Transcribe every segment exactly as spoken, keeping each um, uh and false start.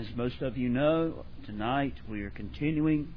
As most of you know, tonight we are continuing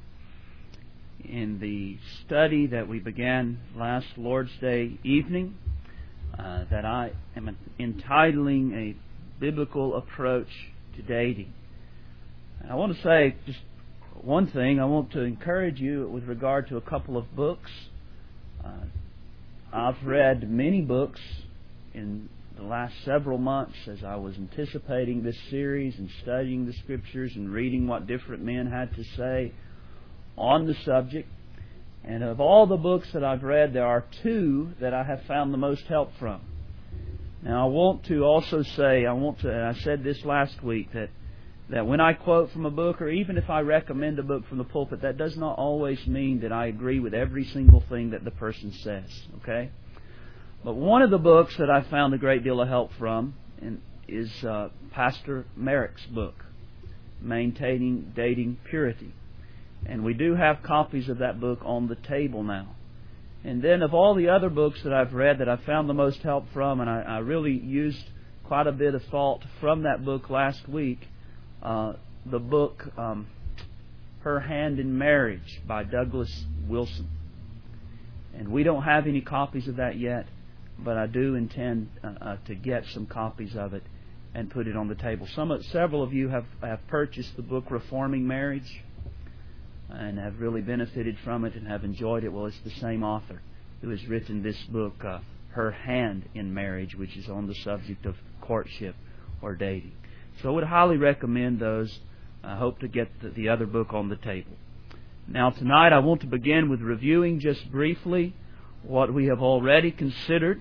in the study that we began last Lord's Day evening uh, that I am entitling A Biblical Approach to Dating. I want to say just one thing. I want to encourage you with regard to a couple of books. Uh, I've read many books in the last several months as I was anticipating this series and studying the Scriptures and reading what different men had to say on the subject. And of all the books that I've read, there are two that I have found the most help from. Now, I want to also say, I want to, and I said this last week, that, that when I quote from a book, or even if I recommend a book from the pulpit, that does not always mean that I agree with every single thing that the person says. Okay? But one of the books that I found a great deal of help from is uh, Pastor Merrick's book, Maintaining Dating Purity. And we do have copies of that book on the table now. And then of all the other books that I've read that I found the most help from, and I, I really used quite a bit of thought from that book last week, uh, the book um, Her Hand in Marriage by Douglas Wilson. And we don't have any copies of that yet, but I do intend uh, uh, to get some copies of it and put it on the table. Some, several of you have, have purchased the book Reforming Marriage and have really benefited from it and have enjoyed it. Well, it's the same author who has written this book, uh, Her Hand in Marriage, which is on the subject of courtship or dating. So I would highly recommend those. I hope to get the, the other book on the table. Now, tonight I want to begin with reviewing just briefly what we have already considered.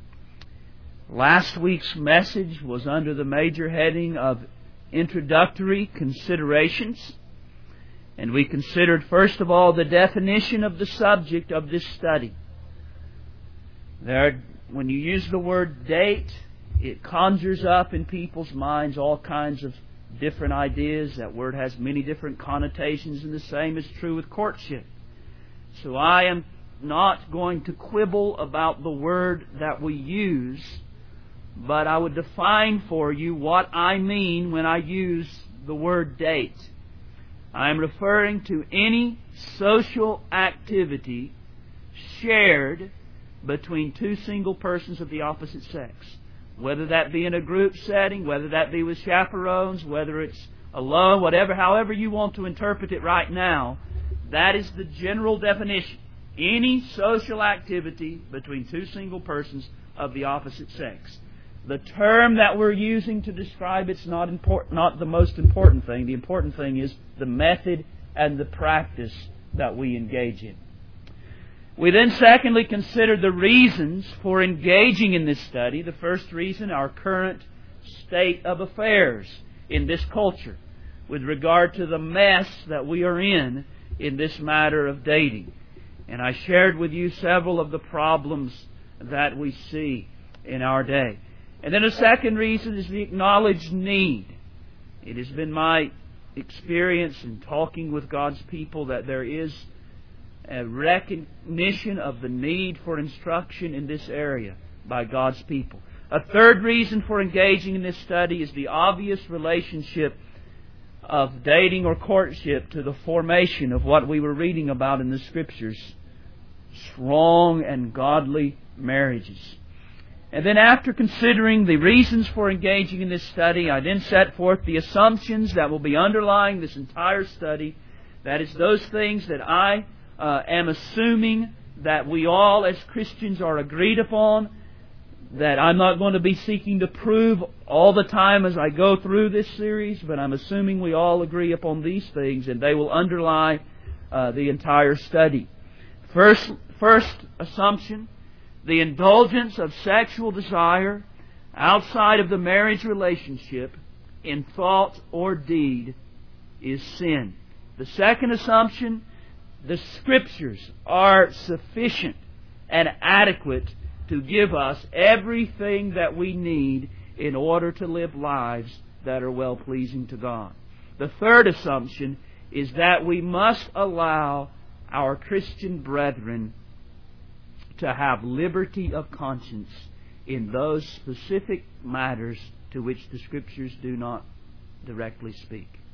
Last week's message was under the major heading of Introductory Considerations. And we considered, first of all, the definition of the subject of this study. There, when you use the word date, it conjures up in people's minds all kinds of different ideas. That word has many different connotations, and the same is true with courtship. So I am not going to quibble about the word that we use, but I would define for you what I mean when I use the word date. I am referring to any social activity shared between two single persons of the opposite sex. Whether that be in a group setting, whether that be with chaperones, whether it's alone, whatever, however you want to interpret it right now, that is the general definition. Any social activity between two single persons of the opposite sex. The term that we're using to describe it's not important, not the most important thing. The important thing is the method and the practice that we engage in. We then secondly considered the reasons for engaging in this study. The first reason, our current state of affairs in this culture with regard to the mess that we are in in this matter of dating. And I shared with you several of the problems that we see in our day. And then a second reason is the acknowledged need. It has been my experience in talking with God's people that there is a recognition of the need for instruction in this area by God's people. A third reason for engaging in this study is the obvious relationship of dating or courtship to the formation of what we were reading about in the Scriptures, strong and godly marriages. And then after considering the reasons for engaging in this study, I then set forth the assumptions that will be underlying this entire study. That is, those things that I uh, am assuming that we all as Christians are agreed upon, that I'm not going to be seeking to prove all the time as I go through this series, but I'm assuming we all agree upon these things, and they will underlie uh, the entire study. First, first assumption, the indulgence of sexual desire outside of the marriage relationship in thought or deed is sin. The second assumption, the Scriptures are sufficient and adequate to give us everything that we need in order to live lives that are well-pleasing to God. The third assumption is that we must allow our Christian brethren to have liberty of conscience in those specific matters to which the Scriptures do not directly speak.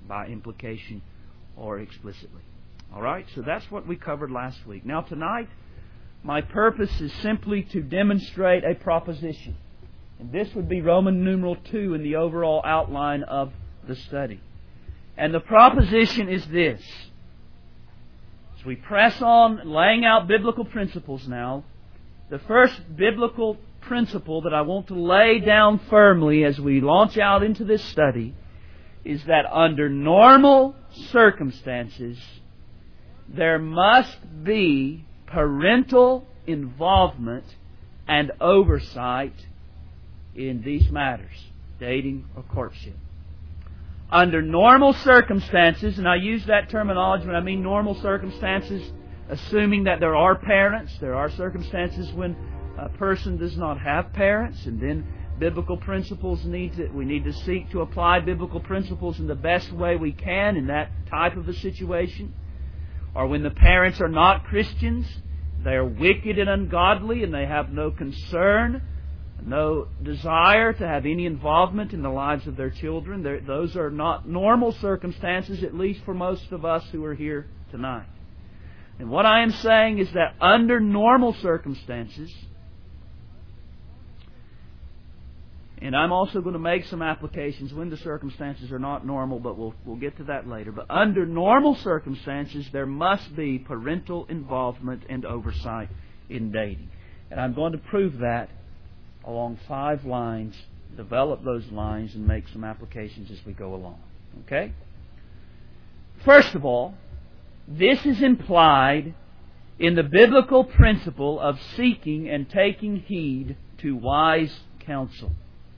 by implication or explicitly. All right, so that's what we covered last week. Now tonight, my purpose is simply to demonstrate a proposition. And this would be Roman numeral two in the overall outline of the study. And the proposition is this. As we press on laying out biblical principles now, the first biblical principle that I want to lay down firmly as we launch out into this study is that under normal circumstances, there must be parental involvement and oversight in these matters, dating or courtship. Under normal circumstances, and I use that terminology when I mean normal circumstances, assuming that there are parents. There are circumstances when a person does not have parents, and then biblical principles need to, we need to seek to apply biblical principles in the best way we can in that type of a situation. Or when the parents are not Christians, they are wicked and ungodly, and they have no concern, no desire to have any involvement in the lives of their children. They're, those are not normal circumstances, at least for most of us who are here tonight. And what I am saying is that under normal circumstances, and I'm also going to make some applications when the circumstances are not normal, but we'll, we'll get to that later. But under normal circumstances, there must be parental involvement and oversight in dating. And I'm going to prove that along five lines, develop those lines, and make some applications as we go along. Okay? First of all, this is implied in the biblical principle of seeking and taking heed to wise counsel.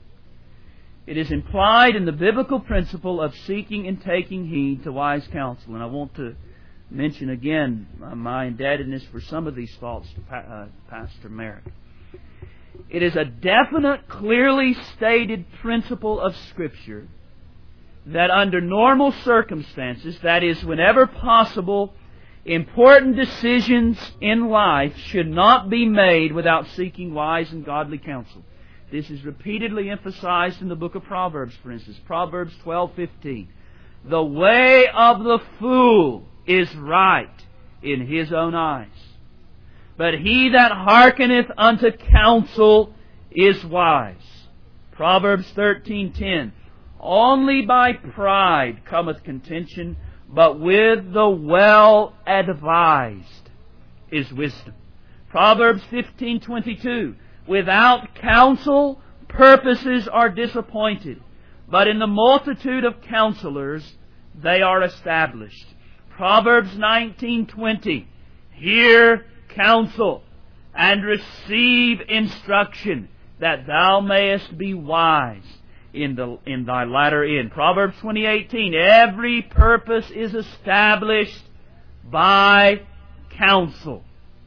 It is implied in the biblical principle of seeking and taking heed to wise counsel. And I want to mention again my indebtedness for some of these thoughts to uh, Pastor Merrick. It is a definite, clearly stated principle of Scripture that under normal circumstances, that is, whenever possible, important decisions in life should not be made without seeking wise and godly counsel. This is repeatedly emphasized in the book of Proverbs, for instance. Proverbs twelve fifteen. The way of the fool is right in his own eyes, but he that hearkeneth unto counsel is wise. Proverbs thirteen ten. Only by pride cometh contention, but with the well advised is wisdom. Proverbs fifteen twenty-two. Without counsel, purposes are disappointed, but in the multitude of counselors they are established. Proverbs nineteen twenty. Hear counsel and receive instruction, that thou mayest be wise in the in thy latter end. Proverbs twenty eighteen. Every purpose is established by counsel.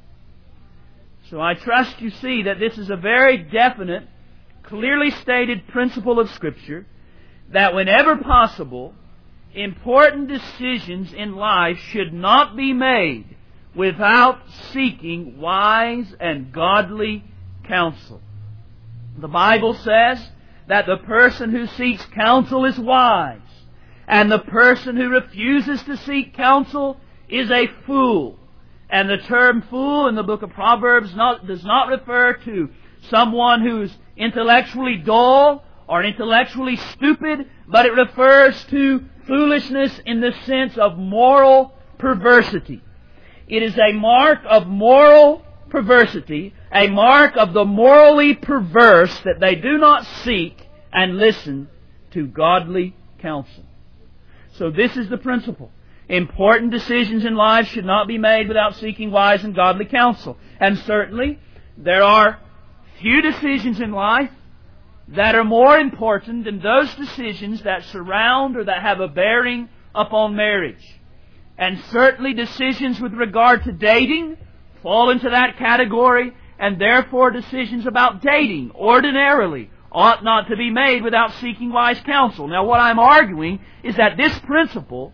So I trust you see that this is a very definite, clearly stated principle of Scripture, that whenever possible, important decisions in life should not be made without seeking wise and godly counsel. The Bible says that the person who seeks counsel is wise, and the person who refuses to seek counsel is a fool. And the term fool in the book of Proverbs not, does not refer to someone who's intellectually dull or intellectually stupid, but it refers to foolishness in the sense of moral perversity. It is a mark of moral perversity, a mark of the morally perverse, that they do not seek and listen to godly counsel. So this is the principle. Important decisions in life should not be made without seeking wise and godly counsel. And certainly, there are few decisions in life that are more important than those decisions that surround or that have a bearing upon marriage. And certainly decisions with regard to dating fall into that category, and therefore decisions about dating ordinarily ought not to be made without seeking wise counsel. Now, what I'm arguing is that this principle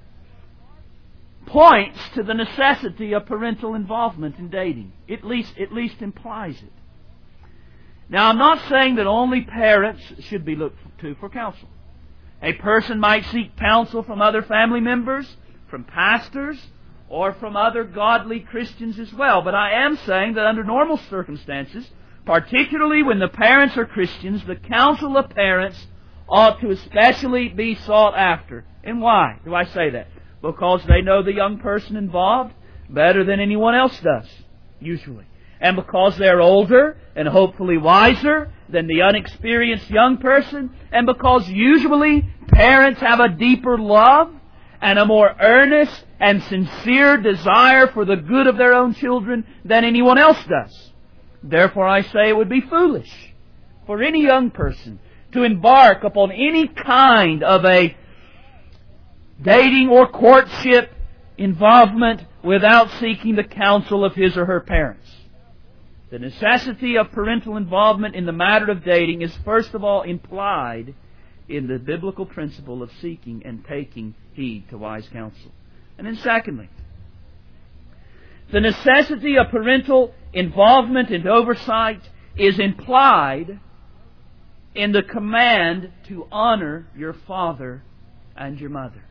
points to the necessity of parental involvement in dating. At least, at least implies it. Now, I'm not saying that only parents should be looked to for counsel. A person might seek counsel from other family members, from pastors, or from other godly Christians as well. But I am saying that under normal circumstances, particularly when the parents are Christians, the counsel of parents ought to especially be sought after. And why do I say that? Because they know the young person involved better than anyone else does, usually. And because they're older and hopefully wiser than the unexperienced young person, and because usually parents have a deeper love and a more earnest and sincere desire for the good of their own children than anyone else does. Therefore I say it would be foolish for any young person to embark upon any kind of a dating or courtship involvement without seeking the counsel of his or her parents. The necessity of parental involvement in the matter of dating is first of all implied in the biblical principle of seeking and taking heed to wise counsel. And then secondly, the necessity of parental involvement and oversight is implied in the command to honor your father and your mother.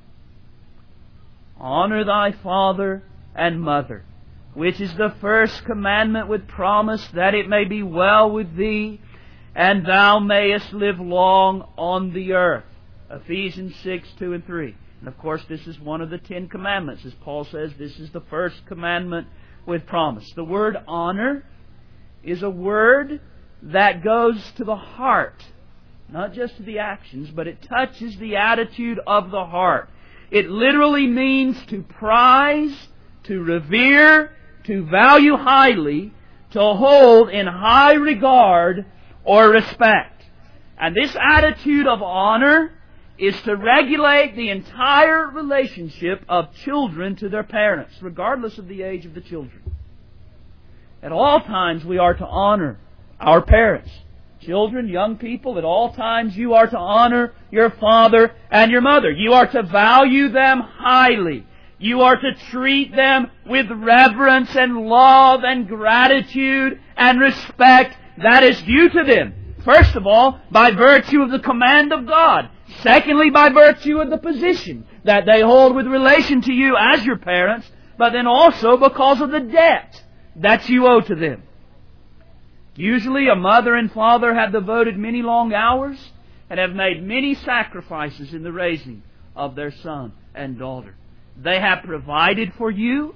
Honor thy father and mother, which is the first commandment with promise, that it may be well with thee, and thou mayest live long on the earth. Ephesians six, two and three. And of course this is one of the Ten Commandments. As Paul says, this is the first commandment with promise. The word honor is a word that goes to the heart. Not just to the actions, but it touches the attitude of the heart. It literally means to prize, to revere, to value highly, to hold in high regard or respect. And this attitude of honor is to regulate the entire relationship of children to their parents, regardless of the age of the children. At all times we are to honor our parents. Children, young people, at all times you are to honor your father and your mother. You are to value them highly. You are to treat them with reverence and love and gratitude and respect that is due to them. First of all, by virtue of the command of God. Secondly, by virtue of the position that they hold with relation to you as your parents, but then also because of the debt that you owe to them. Usually a mother and father have devoted many long hours and have made many sacrifices in the raising of their son and daughter. They have provided for you.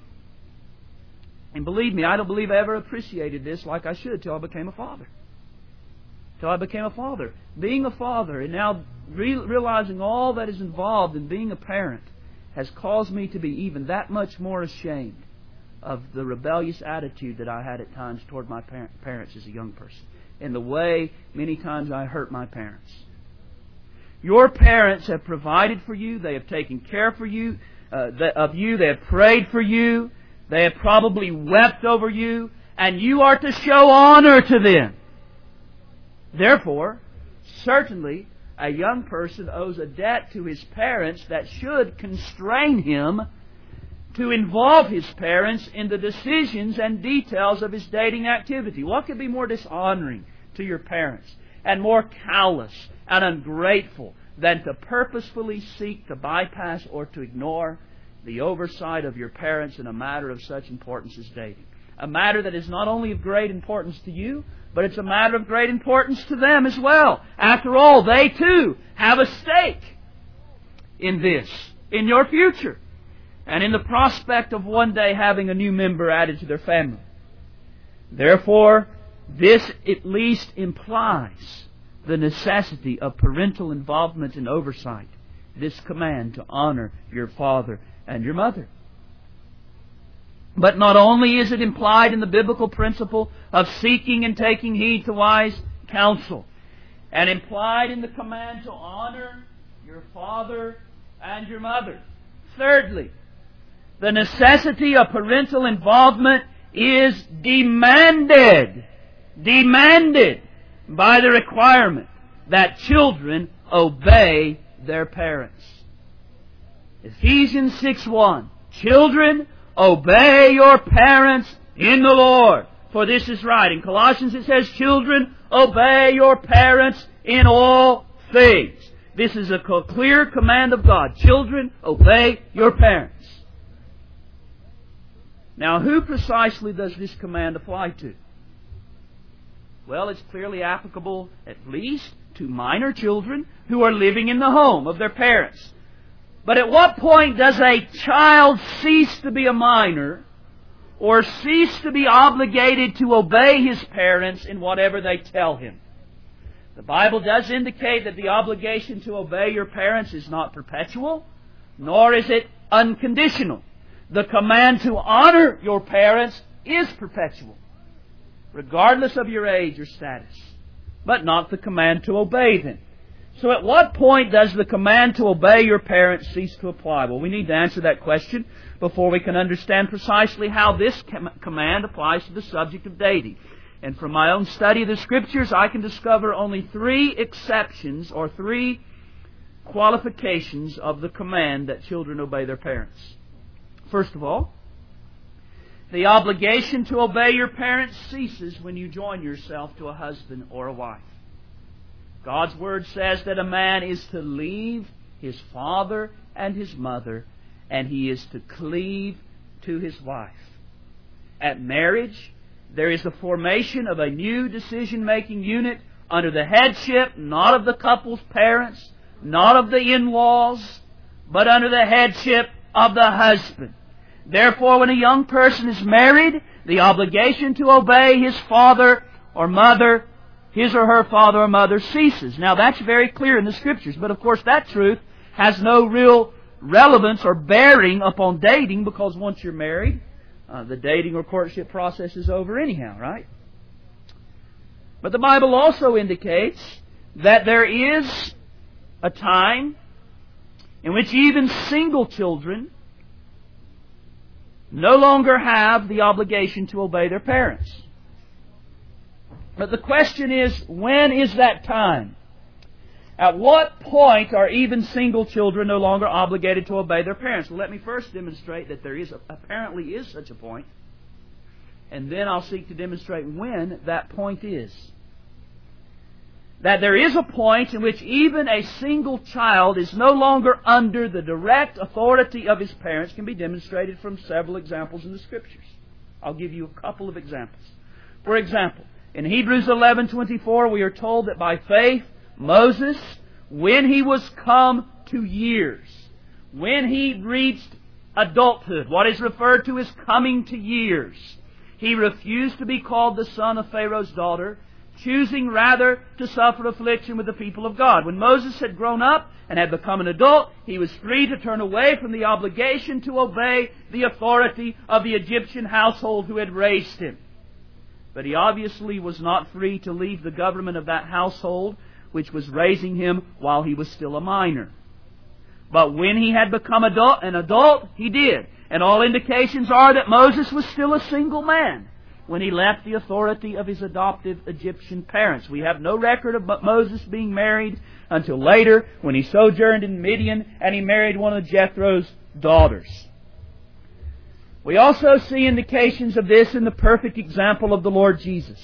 And believe me, I don't believe I ever appreciated this like I should till I became a father. Till I became a father. Being a father and now re- realizing all that is involved in being a parent has caused me to be even that much more ashamed of the rebellious attitude that I had at times toward my par- parents as a young person. And the way many times I hurt my parents. Your parents have provided for you. They have taken care for you, uh, of you. They have prayed for you. They have probably wept over you. And you are to show honor to them. Therefore, certainly a young person owes a debt to his parents that should constrain him to involve his parents in the decisions and details of his dating activity. What could be more dishonoring to your parents and more callous and ungrateful than to purposefully seek to bypass or to ignore the oversight of your parents in a matter of such importance as dating? A matter that is not only of great importance to you, but it's a matter of great importance to them as well. After all, they too have a stake in this, in your future, and in the prospect of one day having a new member added to their family. Therefore, this at least implies the necessity of parental involvement and oversight. This command to honor your father and your mother. But not only is it implied in the biblical principle of seeking and taking heed to wise counsel, and implied in the command to honor your father and your mother. Thirdly, the necessity of parental involvement is demanded, demanded by the requirement that children obey their parents. Ephesians six one. Children, obey your parents in the Lord, for this is right. In Colossians it says, children, obey your parents in all things. This is a clear command of God. Children, obey your parents. Now, who precisely does this command apply to? Well, it's clearly applicable at least to minor children who are living in the home of their parents. But at what point does a child cease to be a minor or cease to be obligated to obey his parents in whatever they tell him? The Bible does indicate that the obligation to obey your parents is not perpetual, nor is it unconditional. The command to honor your parents is perpetual, regardless of your age or status, but not the command to obey them. So at what point does the command to obey your parents cease to apply? Well, we need to answer that question before we can understand precisely how this com- command applies to the subject of dating. And from my own study of the Scriptures, I can discover only three exceptions or three qualifications of the command that children obey their parents. First of all, the obligation to obey your parents ceases when you join yourself to a husband or a wife. God's Word says that a man is to leave his father and his mother, and he is to cleave to his wife. At marriage, there is the formation of a new decision-making unit under the headship, not of the couple's parents, not of the in-laws, but under the headship of the husband. Therefore, when a young person is married, the obligation to obey his father or mother, his or her father or mother, ceases. Now, that's very clear in the Scriptures, but of course that truth has no real relevance or bearing upon dating, because once you're married, uh, the dating or courtship process is over anyhow, right? But the Bible also indicates that there is a time in which even single children no longer have the obligation to obey their parents. But the question is, when is that time? At what point are even single children no longer obligated to obey their parents? Well, let me first demonstrate that there is a, apparently is such a point, and then I'll seek to demonstrate when that point is. That there is a point in which even a single child is no longer under the direct authority of his parents can be demonstrated from several examples in the Scriptures. I'll give you a couple of examples. For example, in Hebrews eleven twenty-four, we are told that by faith, Moses, when he was come to years, when he reached adulthood, what is referred to as coming to years, he refused to be called the son of Pharaoh's daughter, choosing rather to suffer affliction with the people of God. When Moses had grown up and had become an adult, he was free to turn away from the obligation to obey the authority of the Egyptian household who had raised him. But he obviously was not free to leave the government of that household which was raising him while he was still a minor. But when he had become adult, an adult, he did. And all indications are that Moses was still a single man when he left the authority of his adoptive Egyptian parents. We have no record of Moses being married until later, when he sojourned in Midian and he married one of Jethro's daughters. We also see indications of this in the perfect example of the Lord Jesus.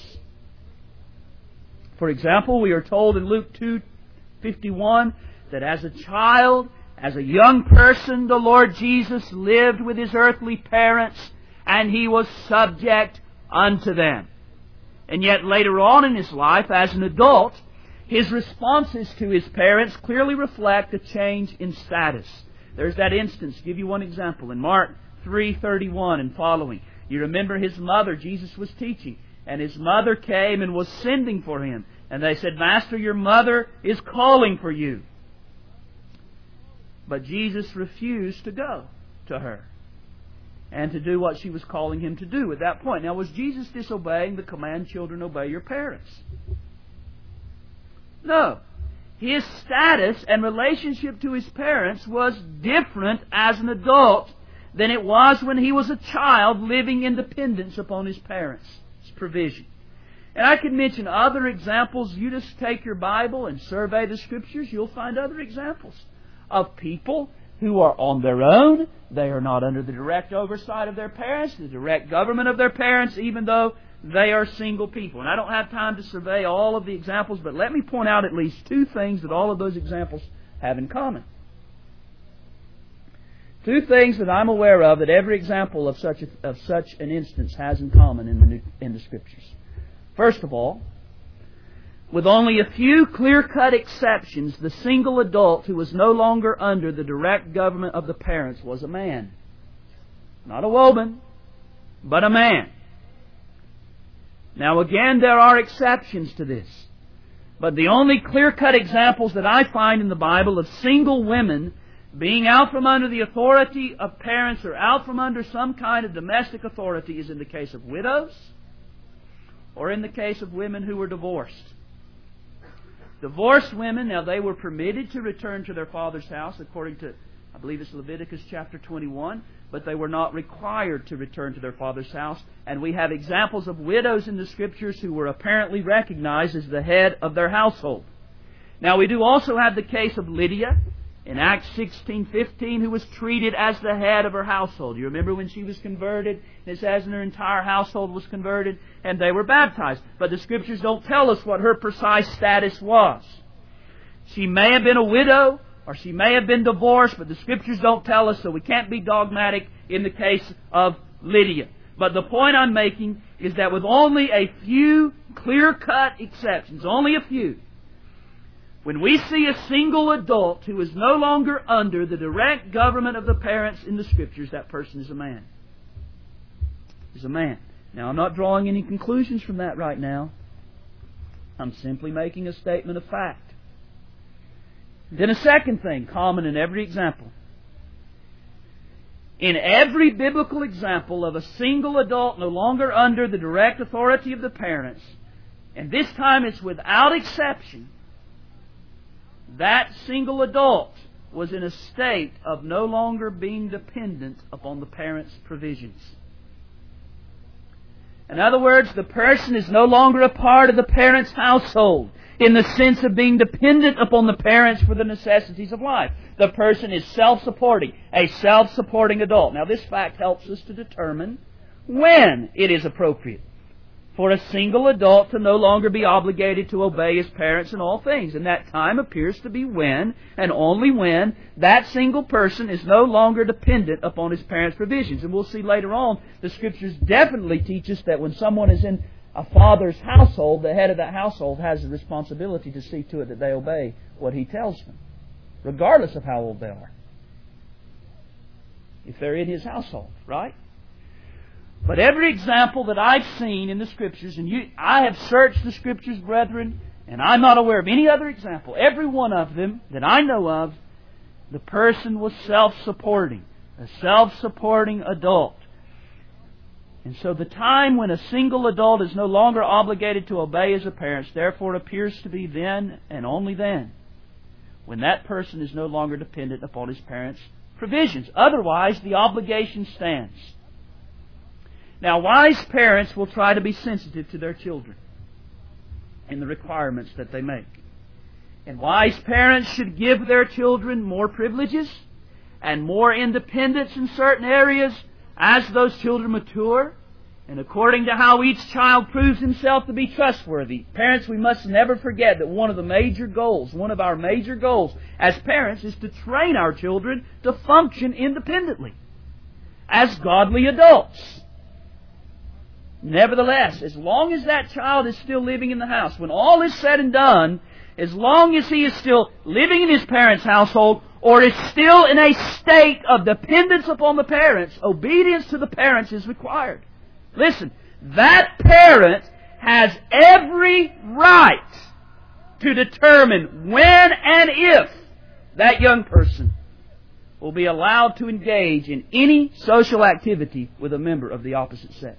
For example, we are told in Luke two fifty-one that as a child, as a young person, the Lord Jesus lived with His earthly parents and He was subject unto them. And yet later on in His life, as an adult, His responses to His parents clearly reflect a change in status. There's that instance. I'll give you one example. In Mark three thirty-one and following, you remember His mother, Jesus was teaching, and His mother came and was sending for Him. And they said, "Master, your mother is calling for you." But Jesus refused to go to her and to do what she was calling Him to do at that point. Now, was Jesus disobeying the command, "Children, obey your parents"? No. His status and relationship to His parents was different as an adult than it was when He was a child living in dependence upon His parents' provision. And I could mention other examples. You just take your Bible and survey the Scriptures, you'll find other examples of people who are on their own. They are not under the direct oversight of their parents, the direct government of their parents, even though they are single people. And I don't have time to survey all of the examples, but let me point out at least two things that all of those examples have in common. Two things that I'm aware of that every example of such a, of such an instance has in common in the New, in the Scriptures. First of all, with only a few clear-cut exceptions, the single adult who was no longer under the direct government of the parents was a man. Not a woman, but a man. Now again, there are exceptions to this. But the only clear-cut examples that I find in the Bible of single women being out from under the authority of parents or out from under some kind of domestic authority is in the case of widows or in the case of women who were divorced. Divorced women, now they were permitted to return to their father's house according to, I believe it's Leviticus chapter twenty-one, but they were not required to return to their father's house. And we have examples of widows in the Scriptures who were apparently recognized as the head of their household. Now we do also have the case of Lydia in Acts sixteen fifteen, who was treated as the head of her household. You remember when she was converted? It says her entire household was converted and they were baptized. But the Scriptures don't tell us what her precise status was. She may have been a widow or she may have been divorced, but the Scriptures don't tell us, so we can't be dogmatic in the case of Lydia. But the point I'm making is that with only a few clear-cut exceptions, only a few, when we see a single adult who is no longer under the direct government of the parents in the Scriptures, that person is a man. Is a man. Now, I'm not drawing any conclusions from that right now. I'm simply making a statement of fact. Then a second thing, common in every example. In every biblical example of a single adult no longer under the direct authority of the parents, and this time it's without exception, that single adult was in a state of no longer being dependent upon the parents' provisions. In other words, the person is no longer a part of the parents' household in the sense of being dependent upon the parents for the necessities of life. The person is self-supporting, a self-supporting adult. Now this fact helps us to determine when it is appropriate for a single adult to no longer be obligated to obey his parents in all things. And that time appears to be when, and only when, that single person is no longer dependent upon his parents' provisions. And we'll see later on, the Scriptures definitely teach us that when someone is in a father's household, the head of that household has the responsibility to see to it that they obey what he tells them, regardless of how old they are, if they're in his household, right? But every example that I've seen in the Scriptures, and you, I have searched the Scriptures, brethren, and I'm not aware of any other example, every one of them that I know of, the person was self-supporting, a self-supporting adult. And so the time when a single adult is no longer obligated to obey his parents, therefore appears to be then and only then, when that person is no longer dependent upon his parents' provisions. Otherwise, the obligation stands. Now, wise parents will try to be sensitive to their children and the requirements that they make. And wise parents should give their children more privileges and more independence in certain areas as those children mature, and according to how each child proves himself to be trustworthy. Parents, we must never forget that one of the major goals, one of our major goals as parents is to train our children to function independently as godly adults. Nevertheless, as long as that child is still living in the house, when all is said and done, as long as he is still living in his parents' household, or is still in a state of dependence upon the parents, obedience to the parents is required. Listen, that parent has every right to determine when and if that young person will be allowed to engage in any social activity with a member of the opposite sex.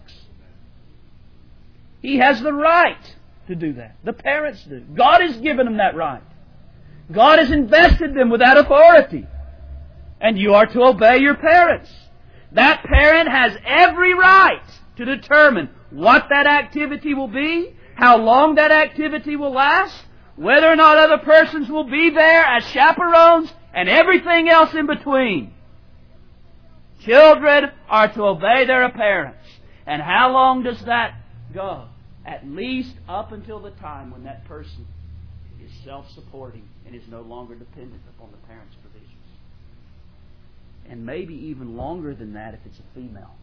He has the right to do that. The parents do. God has given them that right. God has invested them with that authority. And you are to obey your parents. That parent has every right to determine what that activity will be, how long that activity will last, whether or not other persons will be there as chaperones, and everything else in between. Children are to obey their parents. And how long does that go? At least up until the time when that person is self-supporting and is no longer dependent upon the parents' provisions. And maybe even longer than that if it's a female.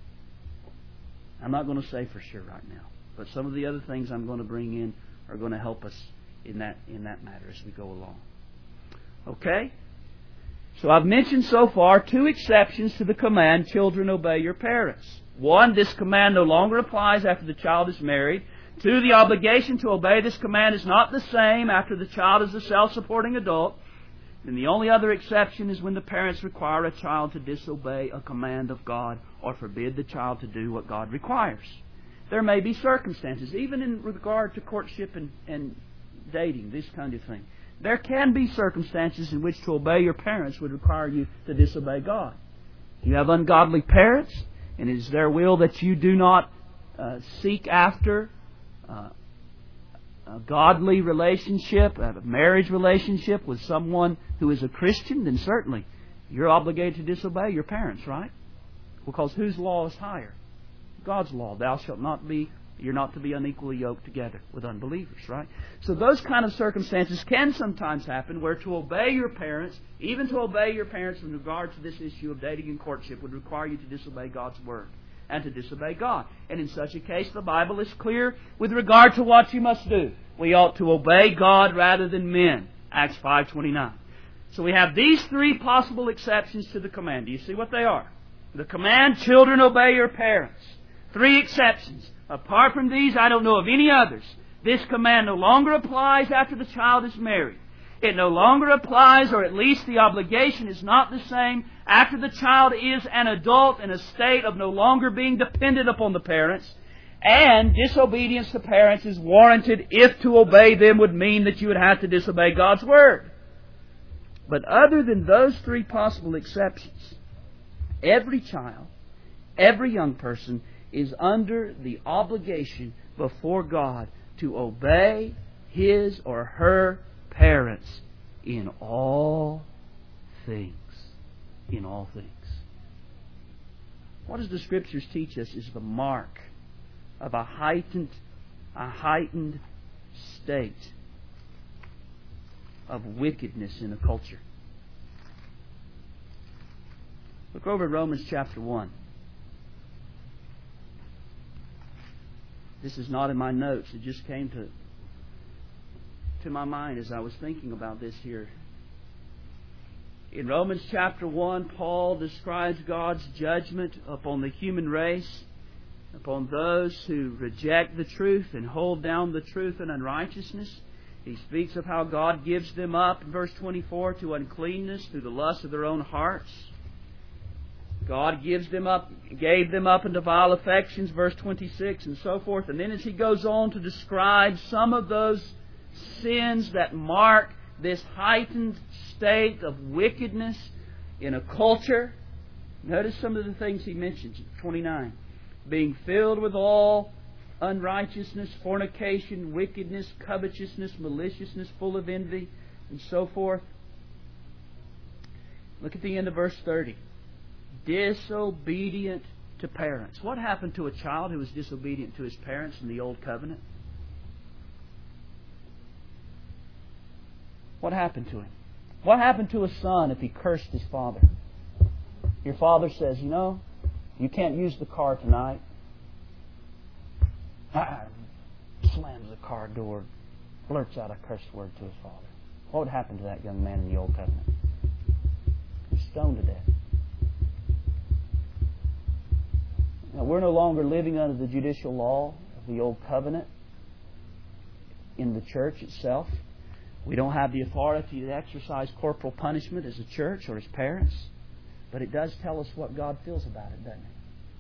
I'm not going to say for sure right now, but some of the other things I'm going to bring in are going to help us in that in that matter as we go along. Okay? So I've mentioned so far two exceptions to the command, children, obey your parents. One, this command no longer applies after the child is married. Two, the obligation to obey this command is not the same after the child is a self-supporting adult. And the only other exception is when the parents require a child to disobey a command of God or forbid the child to do what God requires. There may be circumstances, even in regard to courtship and, and dating, this kind of thing. There can be circumstances in which to obey your parents would require you to disobey God. You have ungodly parents, and it is their will that you do not uh, seek after uh, a godly relationship, a marriage relationship with someone who is a Christian, then certainly you're obligated to disobey your parents, right? Because whose law is higher? God's law. Thou shalt not be, you're not to be unequally yoked together with unbelievers, right? So those kind of circumstances can sometimes happen where to obey your parents, even to obey your parents in regard to this issue of dating and courtship, would require you to disobey God's Word and to disobey God. And in such a case, the Bible is clear with regard to what you must do. We ought to obey God rather than men. Acts five twenty-nine. So we have these three possible exceptions to the command. Do you see what they are? The command, children, obey your parents. Three exceptions. Apart from these, I don't know of any others. This command no longer applies after the child is married. It no longer applies, or at least the obligation is not the same, after the child is an adult in a state of no longer being dependent upon the parents. And disobedience to parents is warranted if to obey them would mean that you would have to disobey God's Word. But other than those three possible exceptions, every child, every young person is under the obligation before God to obey his or her parents in all things. In all things. What does the Scriptures teach us is the mark of a heightened, a heightened state of wickedness in a culture. Look over at Romans chapter one. This is not in my notes. It just came to, to my mind as I was thinking about this here. In Romans chapter one, Paul describes God's judgment upon the human race, upon those who reject the truth and hold down the truth in unrighteousness. He speaks of how God gives them up, in verse twenty-four, to uncleanness through the lust of their own hearts. God gives them up, gave them up into vile affections, verse twenty-six, and so forth. And then as he goes on to describe some of those sins that mark this heightened state of wickedness in a culture, notice some of the things he mentions. twenty-nine. Being filled with all unrighteousness, fornication, wickedness, covetousness, maliciousness, full of envy, and so forth. Look at the end of verse thirty. Disobedient to parents. What happened to a child who was disobedient to his parents in the Old Covenant? What happened to him? What happened to a son if he cursed his father? Your father says, you know, you can't use the car tonight. Ah, slams the car door, blurts out a curse word to his father. What would happen to that young man in the Old Covenant? He was stoned to death. Now, we're no longer living under the judicial law of the Old Covenant in the church itself. We don't have the authority to exercise corporal punishment as a church or as parents. But it does tell us what God feels about it, doesn't it?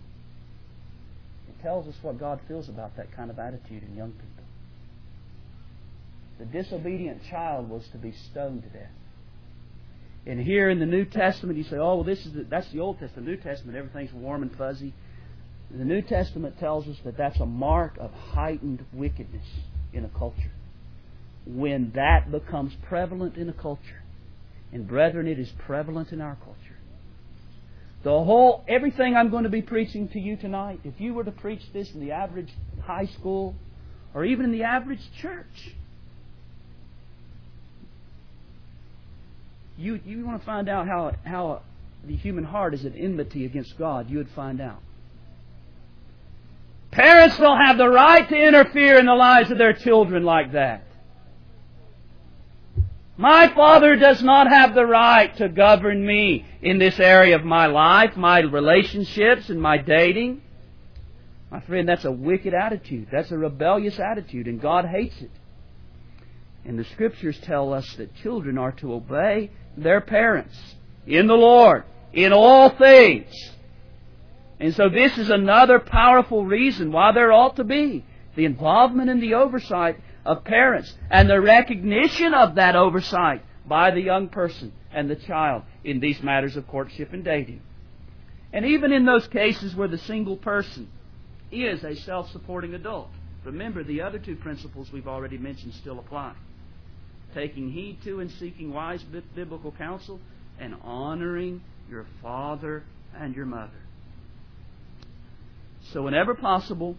It tells us what God feels about that kind of attitude in young people. The disobedient child was to be stoned to death. And here in the New Testament, you say, oh, well, this is the, that's the Old Testament. The New Testament, everything's warm and fuzzy. The New Testament tells us that that's a mark of heightened wickedness in a culture. When that becomes prevalent in a culture, and brethren, it is prevalent in our culture. The whole, everything I'm going to be preaching to you tonight, if you were to preach this in the average high school, or even in the average church, You, you want to find out how, how the human heart is at enmity against God, you would find out. Parents don't have the right to interfere in the lives of their children like that. My father does not have the right to govern me in this area of my life, my relationships and my dating. My friend, that's a wicked attitude. That's a rebellious attitude, and God hates it. And the Scriptures tell us that children are to obey their parents in the Lord, in all things. And so this is another powerful reason why there ought to be the involvement and the oversight of parents, and the recognition of that oversight by the young person and the child in these matters of courtship and dating. And even in those cases where the single person is a self-supporting adult, remember the other two principles we've already mentioned still apply. Taking heed to and seeking wise biblical counsel, and honoring your father and your mother. So whenever possible,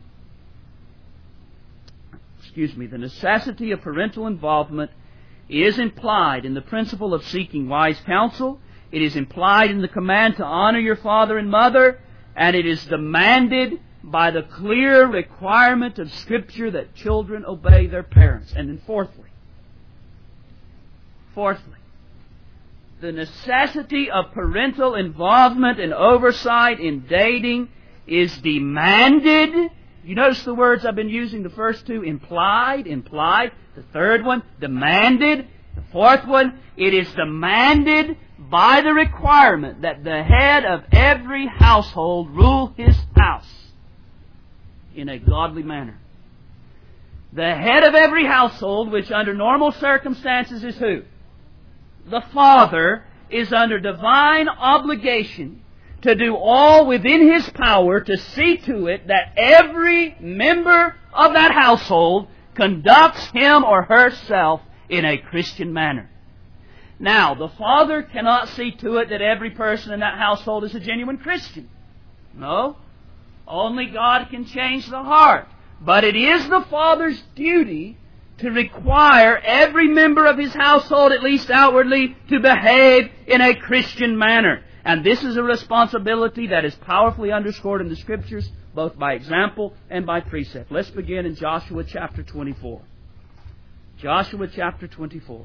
excuse me, the necessity of parental involvement is implied in the principle of seeking wise counsel. It is implied in the command to honor your father and mother, and it is demanded by the clear requirement of Scripture that children obey their parents. And then fourthly, fourthly, the necessity of parental involvement and oversight in dating is demanded. You notice the words I've been using, the first two, implied, implied. The third one, demanded. The fourth one, it is demanded by the requirement that the head of every household rule his house in a godly manner. The head of every household, which under normal circumstances is who? The father, is under divine obligation to do all within his power to see to it that every member of that household conducts him or herself in a Christian manner. Now, the father cannot see to it that every person in that household is a genuine Christian. No. Only God can change the heart. But it is the father's duty to require every member of his household, at least outwardly, to behave in a Christian manner. And this is a responsibility that is powerfully underscored in the Scriptures, both by example and by precept. Let's begin in Joshua chapter twenty-four. Joshua chapter twenty-four.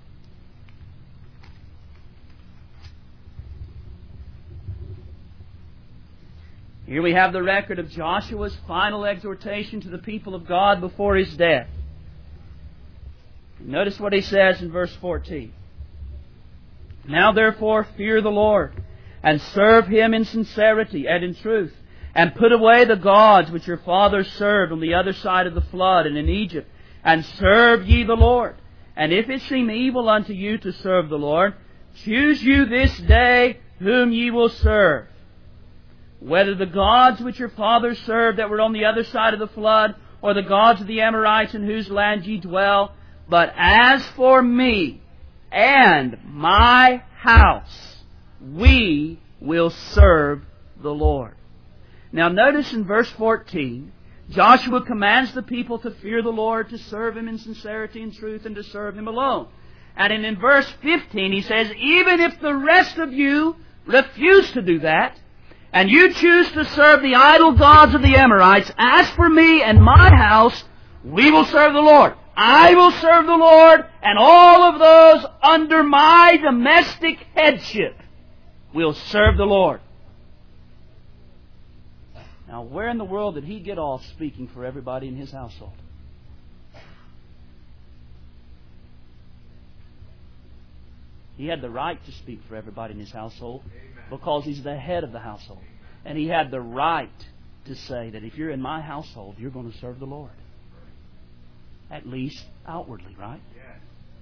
Here we have the record of Joshua's final exhortation to the people of God before his death. Notice what he says in verse fourteen. Now therefore fear the Lord, and serve Him in sincerity and in truth, and put away the gods which your fathers served on the other side of the flood and in Egypt, and serve ye the Lord. And if it seem evil unto you to serve the Lord, choose you this day whom ye will serve, whether the gods which your fathers served that were on the other side of the flood, or the gods of the Amorites in whose land ye dwell. But as for me and my house, we will serve the Lord. Now notice in verse fourteen, Joshua commands the people to fear the Lord, to serve Him in sincerity and truth, and to serve Him alone. And in, in verse fifteen he says, even if the rest of you refuse to do that, and you choose to serve the idol gods of the Amorites, as for me and my house, we will serve the Lord. I will serve the Lord, and all of those under my domestic headship will serve the Lord. Now, where in the world did he get off speaking for everybody in his household? He had the right to speak for everybody in his household because he's the head of the household. And he had the right to say that if you're in my household, you're going to serve the Lord. At least outwardly, right? Yes.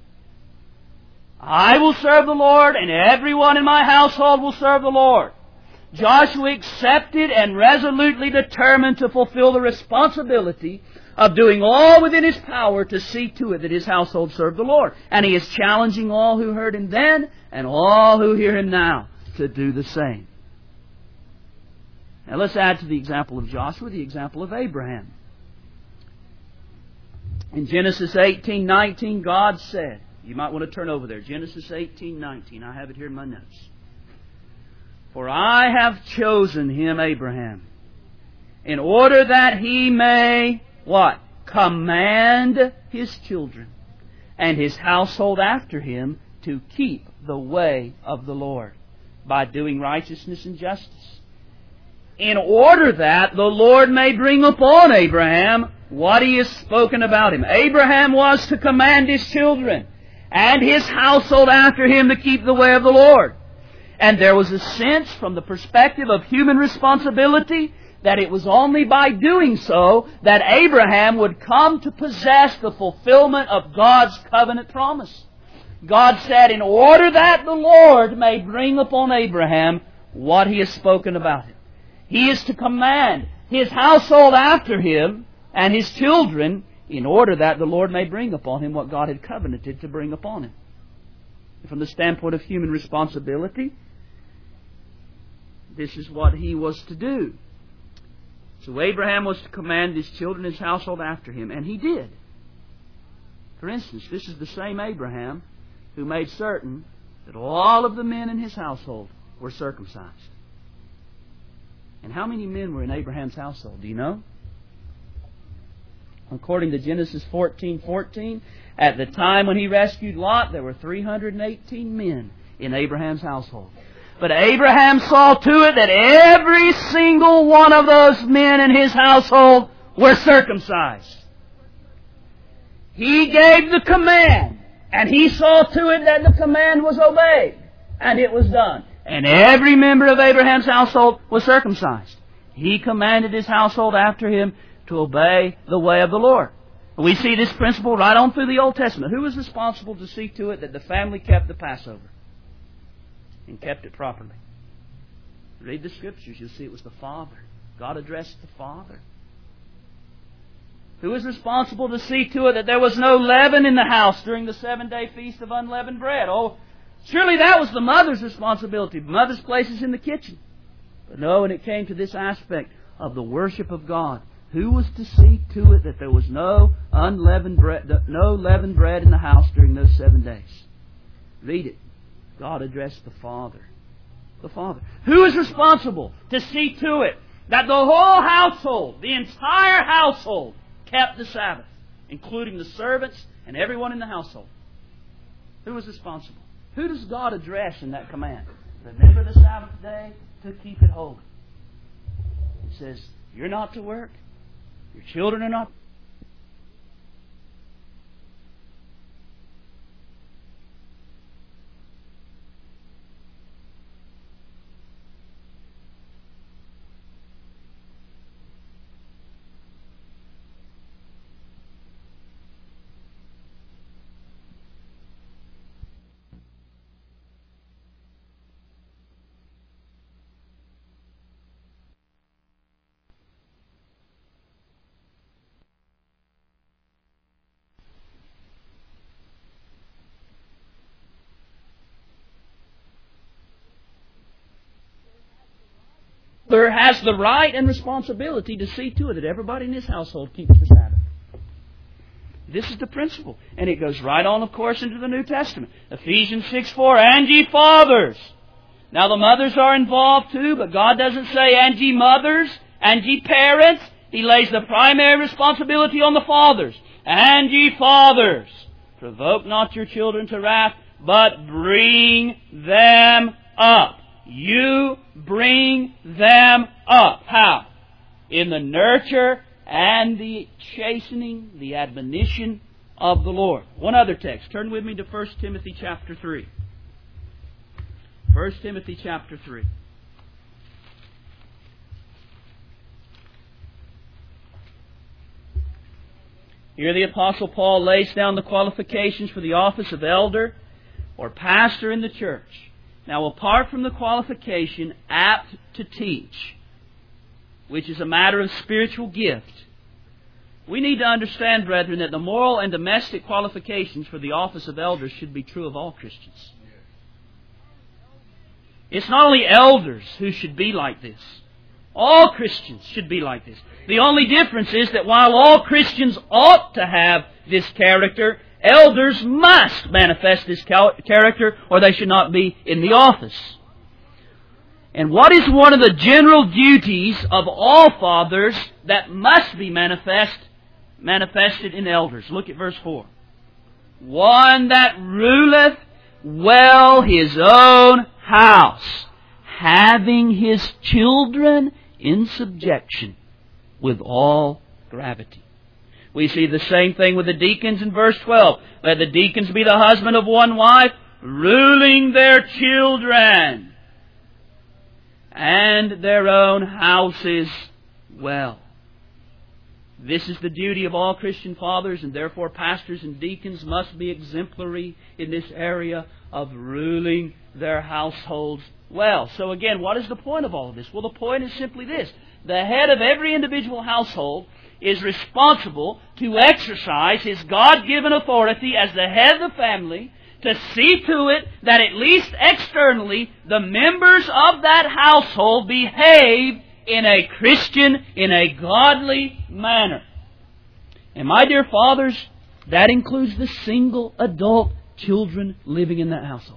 I will serve the Lord, and everyone in my household will serve the Lord. Joshua accepted and resolutely determined to fulfill the responsibility of doing all within his power to see to it that his household served the Lord. And he is challenging all who heard him then and all who hear him now to do the same. Now let's add to the example of Joshua the example of Abraham. In Genesis eighteen nineteen, God said, You might want to turn over there. Genesis eighteen nineteen. I have it here in my notes. For I have chosen him, Abraham, in order that he may, what? Command his children and his household after him to keep the way of the Lord by doing righteousness and justice. In order that the Lord may bring upon Abraham what he has spoken about him. Abraham was to command his children and his household after him to keep the way of the Lord. And there was a sense from the perspective of human responsibility that it was only by doing so that Abraham would come to possess the fulfillment of God's covenant promise. God said, in order that the Lord may bring upon Abraham what he has spoken about him. He is to command his household after him and his children in order that the Lord may bring upon him what God had covenanted to bring upon him. From the standpoint of human responsibility, this is what he was to do. So Abraham was to command his children and his household after him, and he did. For instance, this is the same Abraham who made certain that all of the men in his household were circumcised. And how many men were in Abraham's household? Do you know? According to Genesis fourteen fourteen, at the time when he rescued Lot, there were three hundred eighteen men in Abraham's household. But Abraham saw to it that every single one of those men in his household were circumcised. He gave the command, and he saw to it that the command was obeyed, and it was done. And every member of Abraham's household was circumcised. He commanded his household after him to obey the way of the Lord. We see this principle right on through the Old Testament. Who was responsible to see to it that the family kept the Passover and kept it properly? Read the Scriptures, you'll see it was the father. God addressed the father. Who was responsible to see to it that there was no leaven in the house during the seven-day feast of unleavened bread? Oh, surely that was the mother's responsibility. The mother's place is in the kitchen. But no, when it came to this aspect of the worship of God, who was to see to it that there was no unleavened bread, no leavened bread in the house during those seven days? Read it. God addressed the Father. The Father. Who is responsible to see to it that the whole household, the entire household, kept the Sabbath, including the servants and everyone in the household? Who is responsible? Who does God address in that command? Remember the Sabbath day to keep it holy. He says, you're not to work. Your children are not. Has the right and responsibility to see to it that everybody in his household keeps the Sabbath. This is the principle. And it goes right on, of course, into the New Testament. Ephesians six four, and ye fathers. Now the mothers are involved too, but God doesn't say, and ye mothers, and ye parents. He lays the primary responsibility on the fathers. And ye fathers, provoke not your children to wrath, but bring them up. You bring them up. How? In the nurture and the chastening, the admonition of the Lord. One other text. Turn with me to First Timothy chapter three. First Timothy chapter three. Here the Apostle Paul lays down the qualifications for the office of elder or pastor in the church. Now, apart from the qualification apt to teach, which is a matter of spiritual gift, we need to understand, brethren, that the moral and domestic qualifications for the office of elders should be true of all Christians. It's not only elders who should be like this. All Christians should be like this. The only difference is that while all Christians ought to have this character, Elders must manifest this character, or they should not be in the office. And what is one of the general duties of all fathers that must be manifest, manifested in elders? Look at verse four. One that ruleth well his own house, having his children in subjection with all gravity. We see the same thing with the deacons in verse twelve. Let the deacons be the husband of one wife, ruling their children and their own houses well. This is the duty of all Christian fathers, and therefore pastors and deacons must be exemplary in this area of ruling their households well. So again, what is the point of all of this? Well, the point is simply this. The head of every individual household is responsible to exercise his God-given authority as the head of the family to see to it that at least externally the members of that household behave in a Christian, in a godly manner. And my dear fathers, that includes the single adult children living in that household.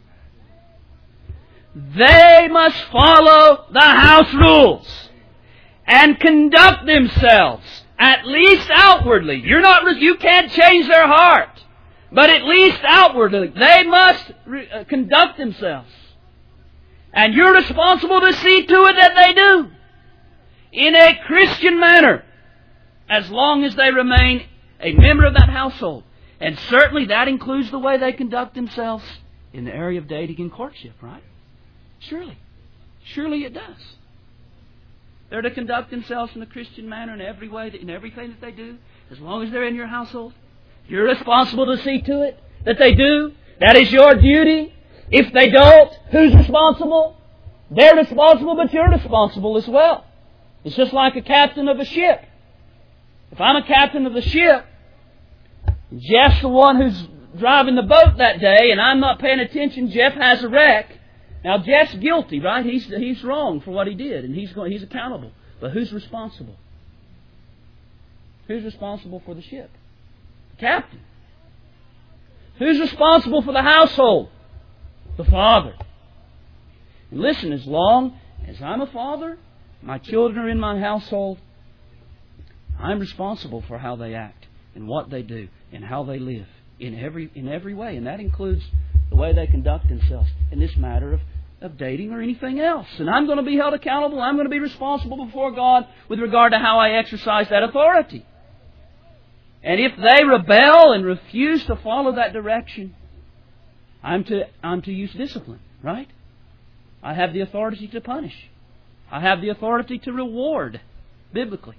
They must follow the house rules and conduct themselves, at least outwardly. You're not, you can't change their heart, but at least outwardly, they must re- uh, conduct themselves. And you're responsible to see to it that they do, in a Christian manner, as long as they remain a member of that household. And certainly that includes the way they conduct themselves in the area of dating and courtship, right? Surely. Surely it does. They're to conduct themselves in a Christian manner in every way, in everything that they do, as long as they're in your household. You're responsible to see to it that they do. That is your duty. If they don't, who's responsible? They're responsible, but you're responsible as well. It's just like a captain of a ship. If I'm a captain of the ship, Jeff's the one who's driving the boat that day, and I'm not paying attention, Jeff has a wreck. Now, Jeff's guilty, right? He's he's wrong for what he did, and he's going, he's accountable. But who's responsible? Who's responsible for the ship? The captain. Who's responsible for the household? The father. And listen, as long as I'm a father, my children are in my household, I'm responsible for how they act and what they do and how they live in every in every way. And that includes the way they conduct themselves in this matter of, of dating or anything else. And I'm going to be held accountable. I'm going to be responsible before God with regard to how I exercise that authority. And if they rebel and refuse to follow that direction, I'm to I'm to use discipline, right? I have the authority to punish. I have the authority to reward, biblically.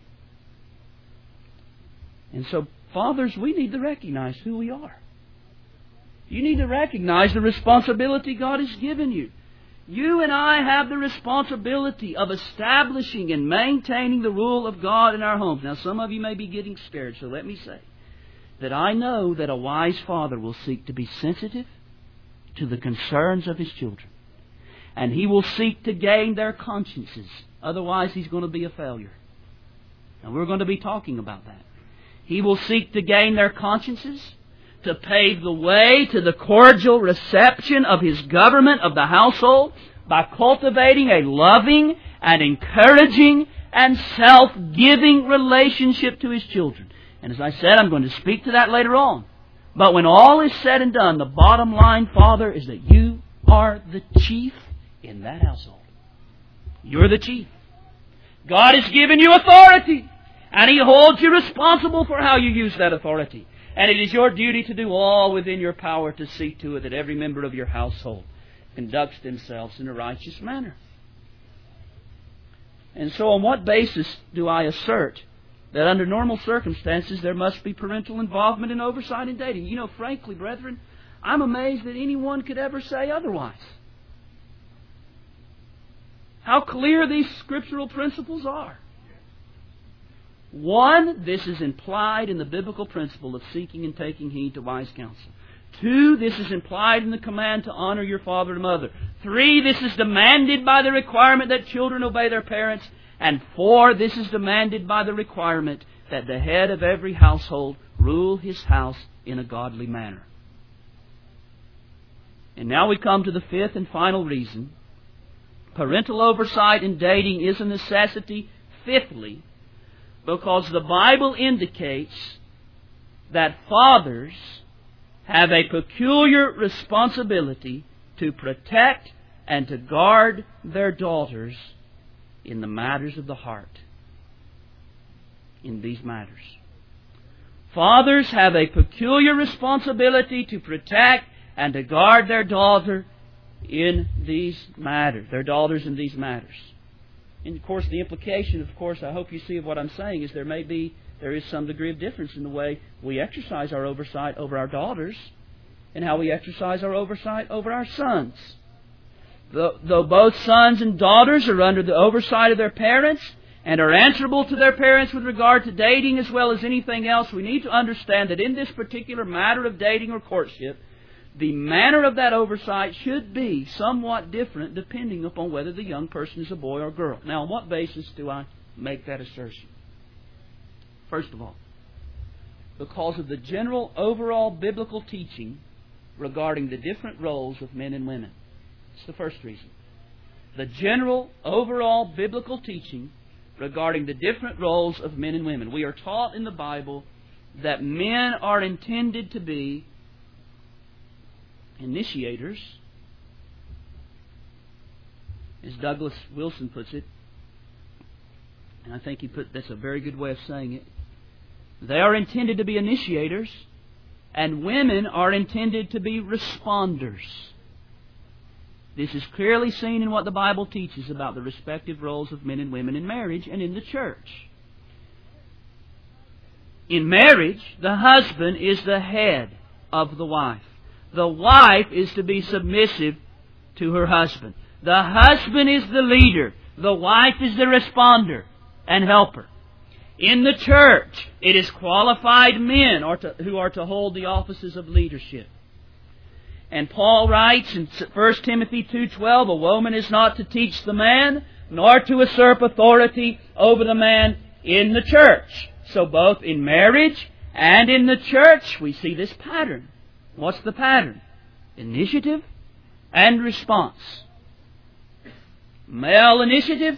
And so, fathers, we need to recognize who we are. You need to recognize the responsibility God has given you. You and I have the responsibility of establishing and maintaining the rule of God in our homes. Now, some of you may be getting scared, so let me say that I know that a wise father will seek to be sensitive to the concerns of his children. And he will seek to gain their consciences. Otherwise, he's going to be a failure. And we're going to be talking about that. He will seek to gain their consciences, to pave the way to the cordial reception of his government of the household by cultivating a loving and encouraging and self-giving relationship to his children. And as I said, I'm going to speak to that later on. But when all is said and done, the bottom line, Father, is that you are the chief in that household. You're the chief. God has given you authority, and He holds you responsible for how you use that authority. And it is your duty to do all within your power to see to it that every member of your household conducts themselves in a righteous manner. And so on what basis do I assert that under normal circumstances there must be parental involvement and oversight in dating? You know, frankly, brethren, I'm amazed that anyone could ever say otherwise. How clear these scriptural principles are. One, this is implied in the biblical principle of seeking and taking heed to wise counsel. Two, this is implied in the command to honor your father and mother. Three, this is demanded by the requirement that children obey their parents. And four, this is demanded by the requirement that the head of every household rule his house in a godly manner. And now we come to the fifth and final reason. Parental oversight in dating is a necessity, fifthly, because the Bible indicates that fathers have a peculiar responsibility to protect and to guard their daughters in the matters of the heart. In these matters. Fathers have a peculiar responsibility to protect and to guard their daughter in these matters, their daughters in these matters. And of course, the implication, of course, I hope you see of what I'm saying, is there may be, there is some degree of difference in the way we exercise our oversight over our daughters and how we exercise our oversight over our sons. Though, though both sons and daughters are under the oversight of their parents and are answerable to their parents with regard to dating as well as anything else, we need to understand that in this particular matter of dating or courtship, the manner of that oversight should be somewhat different depending upon whether the young person is a boy or girl. Now, on what basis do I make that assertion? First of all, because of the general overall biblical teaching regarding the different roles of men and women. It's the first reason. The general overall biblical teaching regarding the different roles of men and women. We are taught in the Bible that men are intended to be initiators, as Douglas Wilson puts it, and I think he put that's a very good way of saying it. They are intended to be initiators, and women are intended to be responders. This is clearly seen in what the Bible teaches about the respective roles of men and women in marriage and in the church. In marriage, the husband is the head of the wife. The wife is to be submissive to her husband. The husband is the leader. The wife is the responder and helper. In the church, it is qualified men are to, who are to hold the offices of leadership. And Paul writes in First Timothy two twelve, a woman is not to teach the man, nor to usurp authority over the man in the church. So both in marriage and in the church, we see this pattern. What's the pattern? Initiative and response. Male initiative,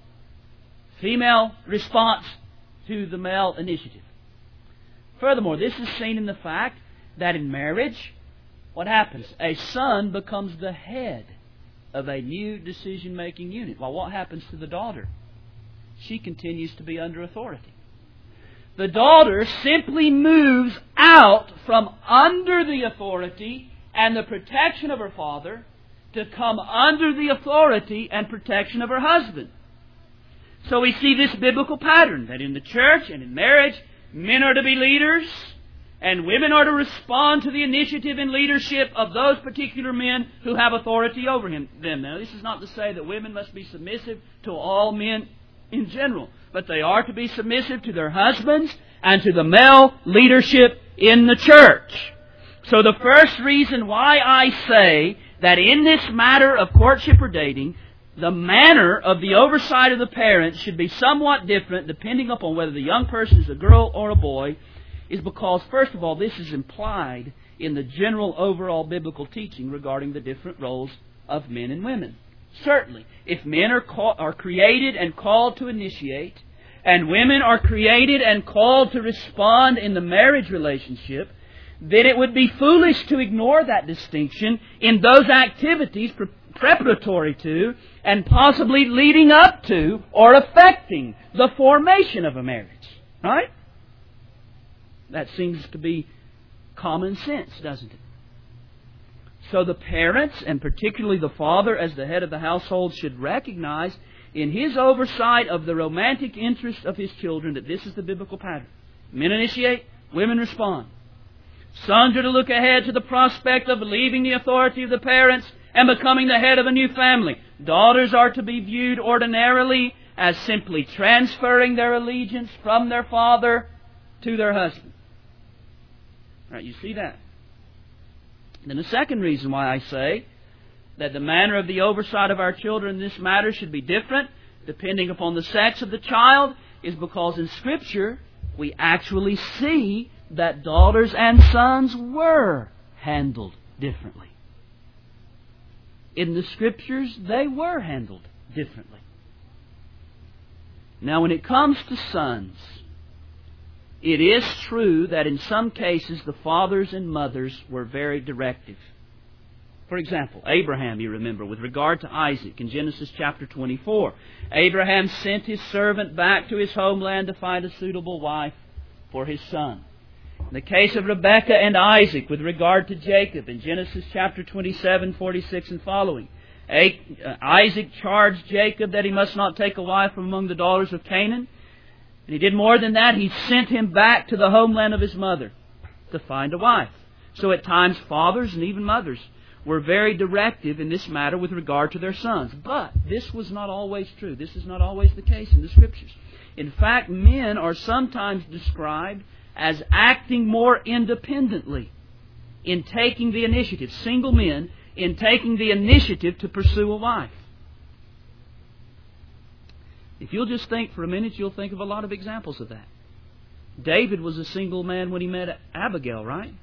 female response to the male initiative. Furthermore, this is seen in the fact that in marriage, what happens? A son becomes the head of a new decision-making unit. Well, what happens to the daughter? She continues to be under authority. The daughter simply moves out from under the authority and the protection of her father to come under the authority and protection of her husband. So we see this biblical pattern that in the church and in marriage, men are to be leaders and women are to respond to the initiative and leadership of those particular men who have authority over him, them. Now, this is not to say that women must be submissive to all men in general, but they are to be submissive to their husbands and to the male leadership in the church. So the first reason why I say that in this matter of courtship or dating, the manner of the oversight of the parents should be somewhat different depending upon whether the young person is a girl or a boy, is because, first of all, this is implied in the general overall biblical teaching regarding the different roles of men and women. Certainly, if men are, call, are created and called to initiate, and women are created and called to respond in the marriage relationship, then it would be foolish to ignore that distinction in those activities pre- preparatory to and possibly leading up to or affecting the formation of a marriage. Right? That seems to be common sense, doesn't it? So the parents, and particularly the father as the head of the household, should recognize in his oversight of the romantic interest of his children that this is the biblical pattern. Men initiate, women respond. Sons are to look ahead to the prospect of leaving the authority of the parents and becoming the head of a new family. Daughters are to be viewed ordinarily as simply transferring their allegiance from their father to their husband. Right, you see that? Then the second reason why I say that the manner of the oversight of our children in this matter should be different depending upon the sex of the child is because in Scripture we actually see that daughters and sons were handled differently. In the Scriptures, they were handled differently. Now, when it comes to sons, it is true that in some cases the fathers and mothers were very directive. For example, Abraham, you remember, with regard to Isaac in Genesis chapter twenty-four. Abraham sent his servant back to his homeland to find a suitable wife for his son. In the case of Rebekah and Isaac with regard to Jacob in Genesis chapter twenty-seven, forty-six and following. Isaac charged Jacob that he must not take a wife from among the daughters of Canaan. And he did more than that. He sent him back to the homeland of his mother to find a wife. So at times fathers and even mothers were very directive in this matter with regard to their sons. But this was not always true. This is not always the case in the Scriptures. In fact, men are sometimes described as acting more independently in taking the initiative. Single men in taking the initiative to pursue a wife. If you'll just think for a minute, you'll think of a lot of examples of that. David was a single man when he met Abigail, right?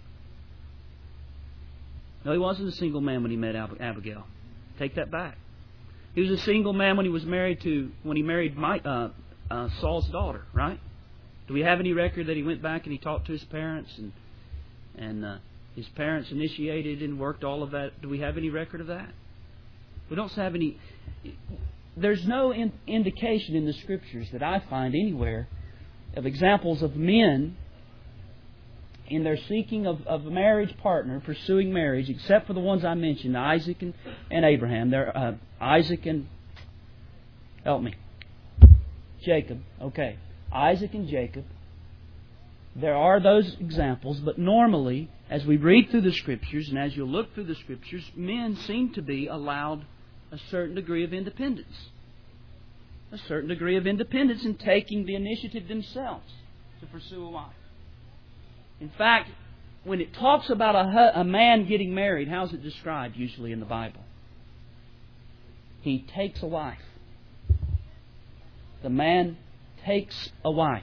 No, he wasn't a single man when he met Ab- Abigail. Take that back. He was a single man when he was married to when he married my, uh, uh, Saul's daughter, right? Do we have any record that he went back and he talked to his parents and and uh, his parents initiated and worked all of that? Do we have any record of that? We don't have any. There's no in, indication in the Scriptures that I find anywhere of examples of men in their seeking of, of a marriage partner, pursuing marriage, except for the ones I mentioned, Isaac and, and Abraham. They're, uh, Isaac and, help me, Jacob. Okay, Isaac and Jacob. There are those examples, but normally, as we read through the Scriptures and as you look through the Scriptures, men seem to be allowed a certain degree of independence. A certain degree of independence in taking the initiative themselves to pursue a wife. In fact, when it talks about a, a man getting married, how's it described usually in the Bible? He takes a wife. The man takes a wife.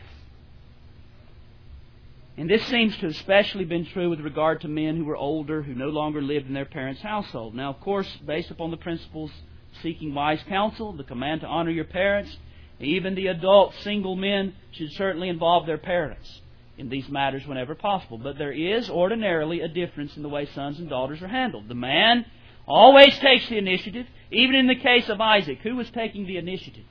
And this seems to have especially been true with regard to men who were older, who no longer lived in their parents' household. Now, of course, based upon the principles seeking wise counsel, the command to honor your parents, even the adult single men should certainly involve their parents in these matters whenever possible. But there is ordinarily a difference in the way sons and daughters are handled. The man always takes the initiative. Even in the case of Isaac, who was taking the initiative?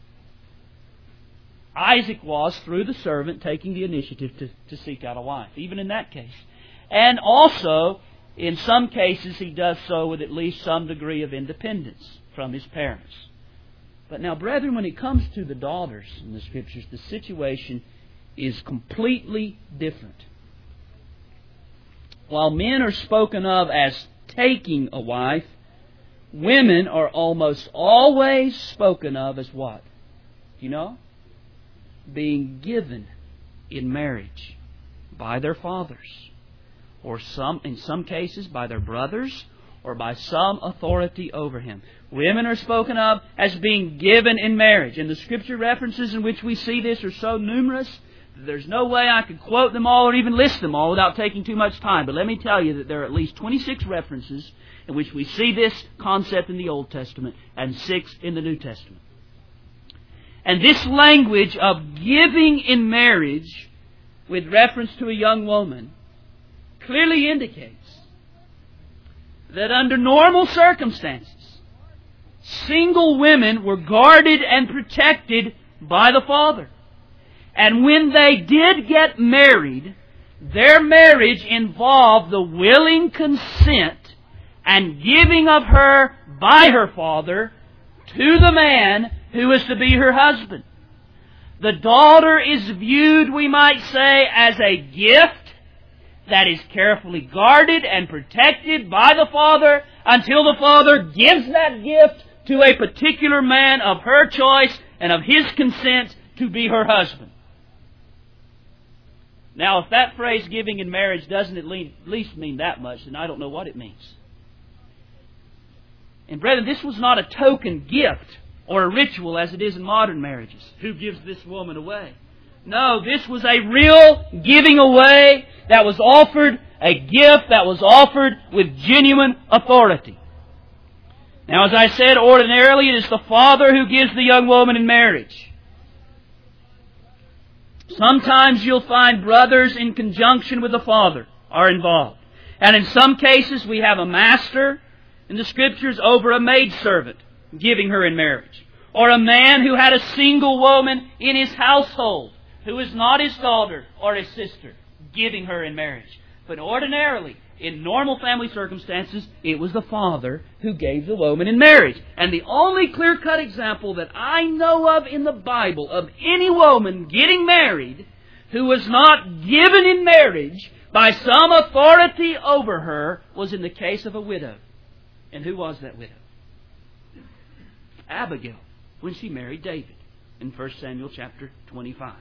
Isaac was, through the servant, taking the initiative to, to seek out a wife, even in that case. And also, in some cases, he does so with at least some degree of independence from his parents. But now, brethren, when it comes to the daughters in the Scriptures, the situation is completely different. While men are spoken of as taking a wife, women are almost always spoken of as what? Do you know? Being given in marriage by their fathers, or some, in some cases by their brothers, or by some authority over him. Women are spoken of as being given in marriage. And the Scripture references in which we see this are so numerous that there's no way I could quote them all or even list them all without taking too much time. But let me tell you that there are at least twenty-six references in which we see this concept in the Old Testament and six in the New Testament. And this language of giving in marriage with reference to a young woman clearly indicates that under normal circumstances, single women were guarded and protected by the father. And when they did get married, their marriage involved the willing consent and giving of her by her father to the man who is to be her husband. The daughter is viewed, we might say, as a gift that is carefully guarded and protected by the father until the father gives that gift to a particular man of her choice and of his consent to be her husband. Now, if that phrase giving in marriage doesn't at least mean that much, then I don't know what it means. And brethren, this was not a token gift or a ritual as it is in modern marriages. Who gives this woman away? No, this was a real giving away that was offered, a gift that was offered with genuine authority. Now, as I said, ordinarily it is the father who gives the young woman in marriage. Sometimes you'll find brothers in conjunction with the father are involved. And in some cases we have a master in the Scriptures over a maidservant giving her in marriage. Or a man who had a single woman in his household who is not his daughter or his sister giving her in marriage. But ordinarily, in normal family circumstances, it was the father who gave the woman in marriage. And the only clear-cut example that I know of in the Bible of any woman getting married who was not given in marriage by some authority over her was in the case of a widow. And who was that widow? Abigail, when she married David in First Samuel chapter twenty-five.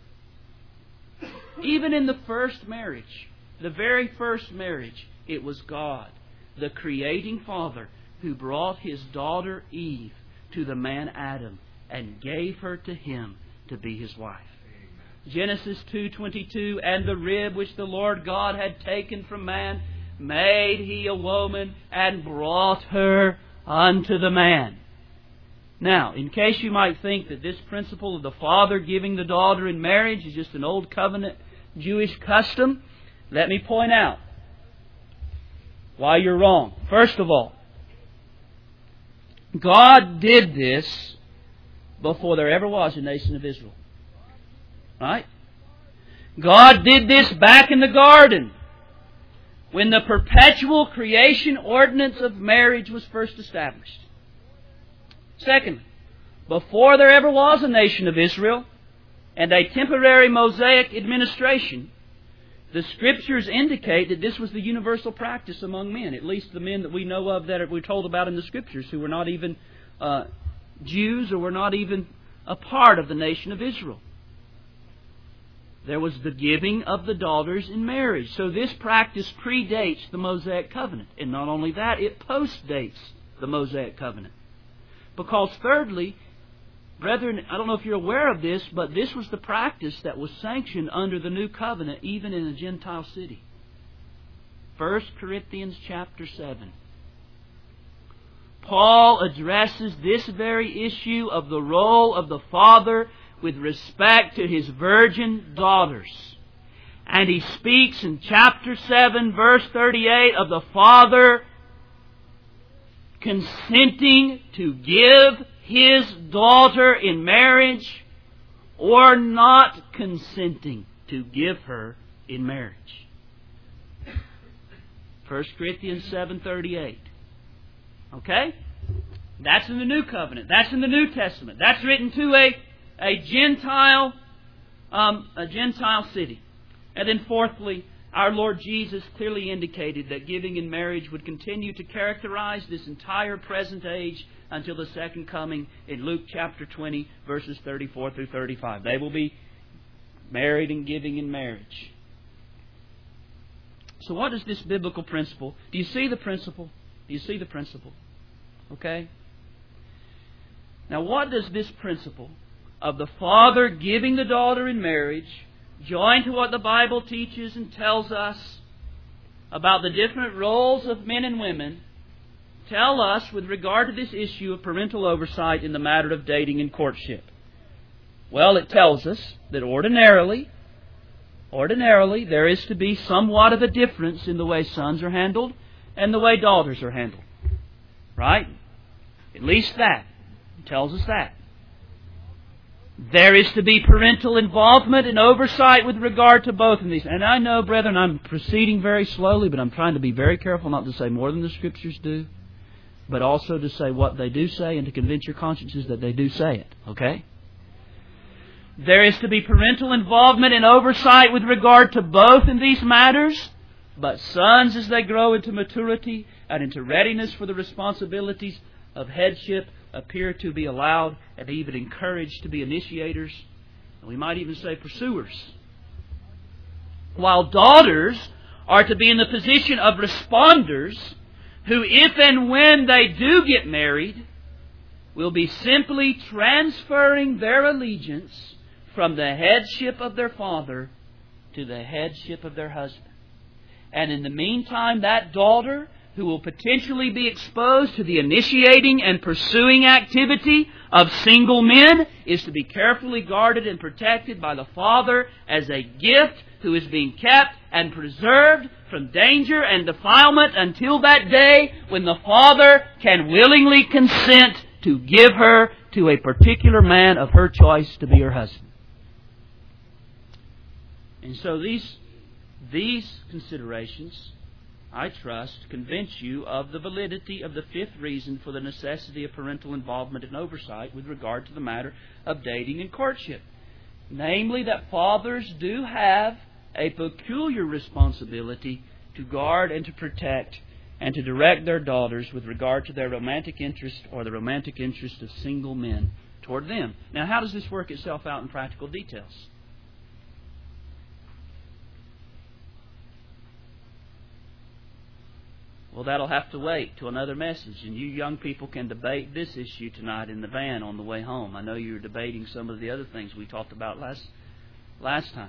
Even in the first marriage, the very first marriage, it was God, the creating Father, who brought His daughter Eve to the man Adam and gave her to him to be his wife. Amen. Genesis two twenty-two, and the rib which the Lord God had taken from man, made He a woman and brought her unto the man. Now, in case you might think that this principle of the father giving the daughter in marriage is just an old covenant Jewish custom, let me point out why you're wrong. First of all, God did this before there ever was a nation of Israel. Right? God did this back in the garden when the perpetual creation ordinance of marriage was first established. Secondly, before there ever was a nation of Israel and a temporary Mosaic administration, the Scriptures indicate that this was the universal practice among men, at least the men that we know of that we're told about in the Scriptures, who were not even uh, Jews or were not even a part of the nation of Israel. There was the giving of the daughters in marriage. So this practice predates the Mosaic covenant. And not only that, it postdates the Mosaic covenant. Because thirdly, brethren, I don't know if you're aware of this, but this was the practice that was sanctioned under the new covenant even in a Gentile city. First Corinthians chapter seven. Paul addresses this very issue of the role of the father with respect to his virgin daughters. And he speaks in chapter seven, verse thirty-eight, of the father consenting to give his daughter in marriage or not consenting to give her in marriage. First Corinthians seven thirty-eight. Okay? That's in the New Covenant. That's in the New Testament. That's written to a, a Gentile um, a Gentile city. And then fourthly, our Lord Jesus clearly indicated that giving in marriage would continue to characterize this entire present age until the second coming in Luke chapter twenty, verses thirty-four through thirty-five. They will be married and giving in marriage. So what is this biblical principle? Do you see the principle? Do you see the principle? Okay? Now what does this principle of the father giving the daughter in marriage, joined to what the Bible teaches and tells us about the different roles of men and women, tell us with regard to this issue of parental oversight in the matter of dating and courtship? Well, it tells us that ordinarily, ordinarily there is to be somewhat of a difference in the way sons are handled and the way daughters are handled. Right? At least that. It tells us that. There is to be parental involvement and oversight with regard to both of these. And I know, brethren, I'm proceeding very slowly, but I'm trying to be very careful not to say more than the Scriptures do, but also to say what they do say and to convince your consciences that they do say it. Okay? There is to be parental involvement and oversight with regard to both in these matters, but sons, as they grow into maturity and into readiness for the responsibilities of headship, appear to be allowed and even encouraged to be initiators, and we might even say pursuers. While daughters are to be in the position of responders who, if and when they do get married, will be simply transferring their allegiance from the headship of their father to the headship of their husband. And in the meantime, that daughter, who will potentially be exposed to the initiating and pursuing activity of single men, is to be carefully guarded and protected by the father as a gift who is being kept and preserved from danger and defilement until that day when the father can willingly consent to give her to a particular man of her choice to be her husband. And so these, these considerations, I trust, convince you of the validity of the fifth reason for the necessity of parental involvement and oversight with regard to the matter of dating and courtship. Namely, that fathers do have a peculiar responsibility to guard and to protect and to direct their daughters with regard to their romantic interest or the romantic interest of single men toward them. Now, how does this work itself out in practical details? Well, that'll have to wait till another message. And you young people can debate this issue tonight in the van on the way home. I know you were debating some of the other things we talked about last, last time.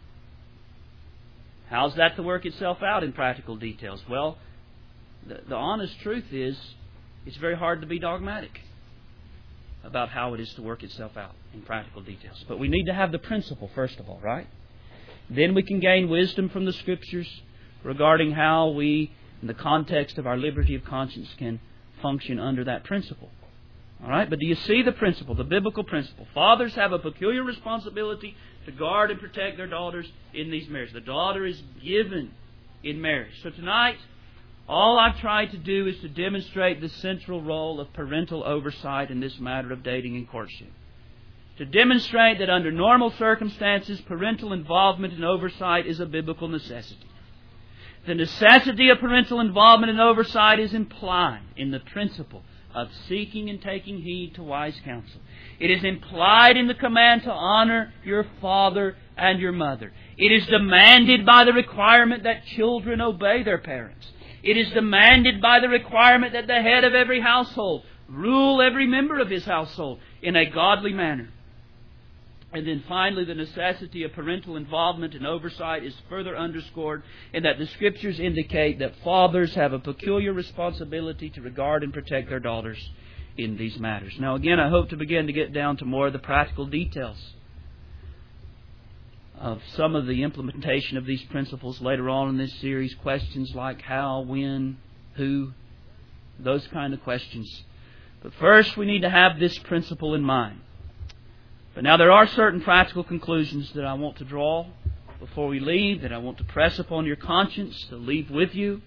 How's that to work itself out in practical details? Well, the, the honest truth is, it's very hard to be dogmatic about how it is to work itself out in practical details. But we need to have the principle, first of all, right? Then we can gain wisdom from the Scriptures regarding how we, in the context of our liberty of conscience, can function under that principle. All right? But do you see the principle, the biblical principle? Fathers have a peculiar responsibility to guard and protect their daughters in these marriages. The daughter is given in marriage. So tonight, all I've tried to do is to demonstrate the central role of parental oversight in this matter of dating and courtship. To demonstrate that under normal circumstances, parental involvement and oversight is a biblical necessity. The necessity of parental involvement and oversight is implied in the principle of seeking and taking heed to wise counsel. It is implied in the command to honor your father and your mother. It is demanded by the requirement that children obey their parents. It is demanded by the requirement that the head of every household rule every member of his household in a godly manner. And then finally, the necessity of parental involvement and oversight is further underscored in that the Scriptures indicate that fathers have a peculiar responsibility to regard and protect their daughters in these matters. Now again, I hope to begin to get down to more of the practical details of some of the implementation of these principles later on in this series. Questions like how, when, who, those kind of questions. But first, we need to have this principle in mind. But now there are certain practical conclusions that I want to draw before we leave, that I want to press upon your conscience, to leave with you.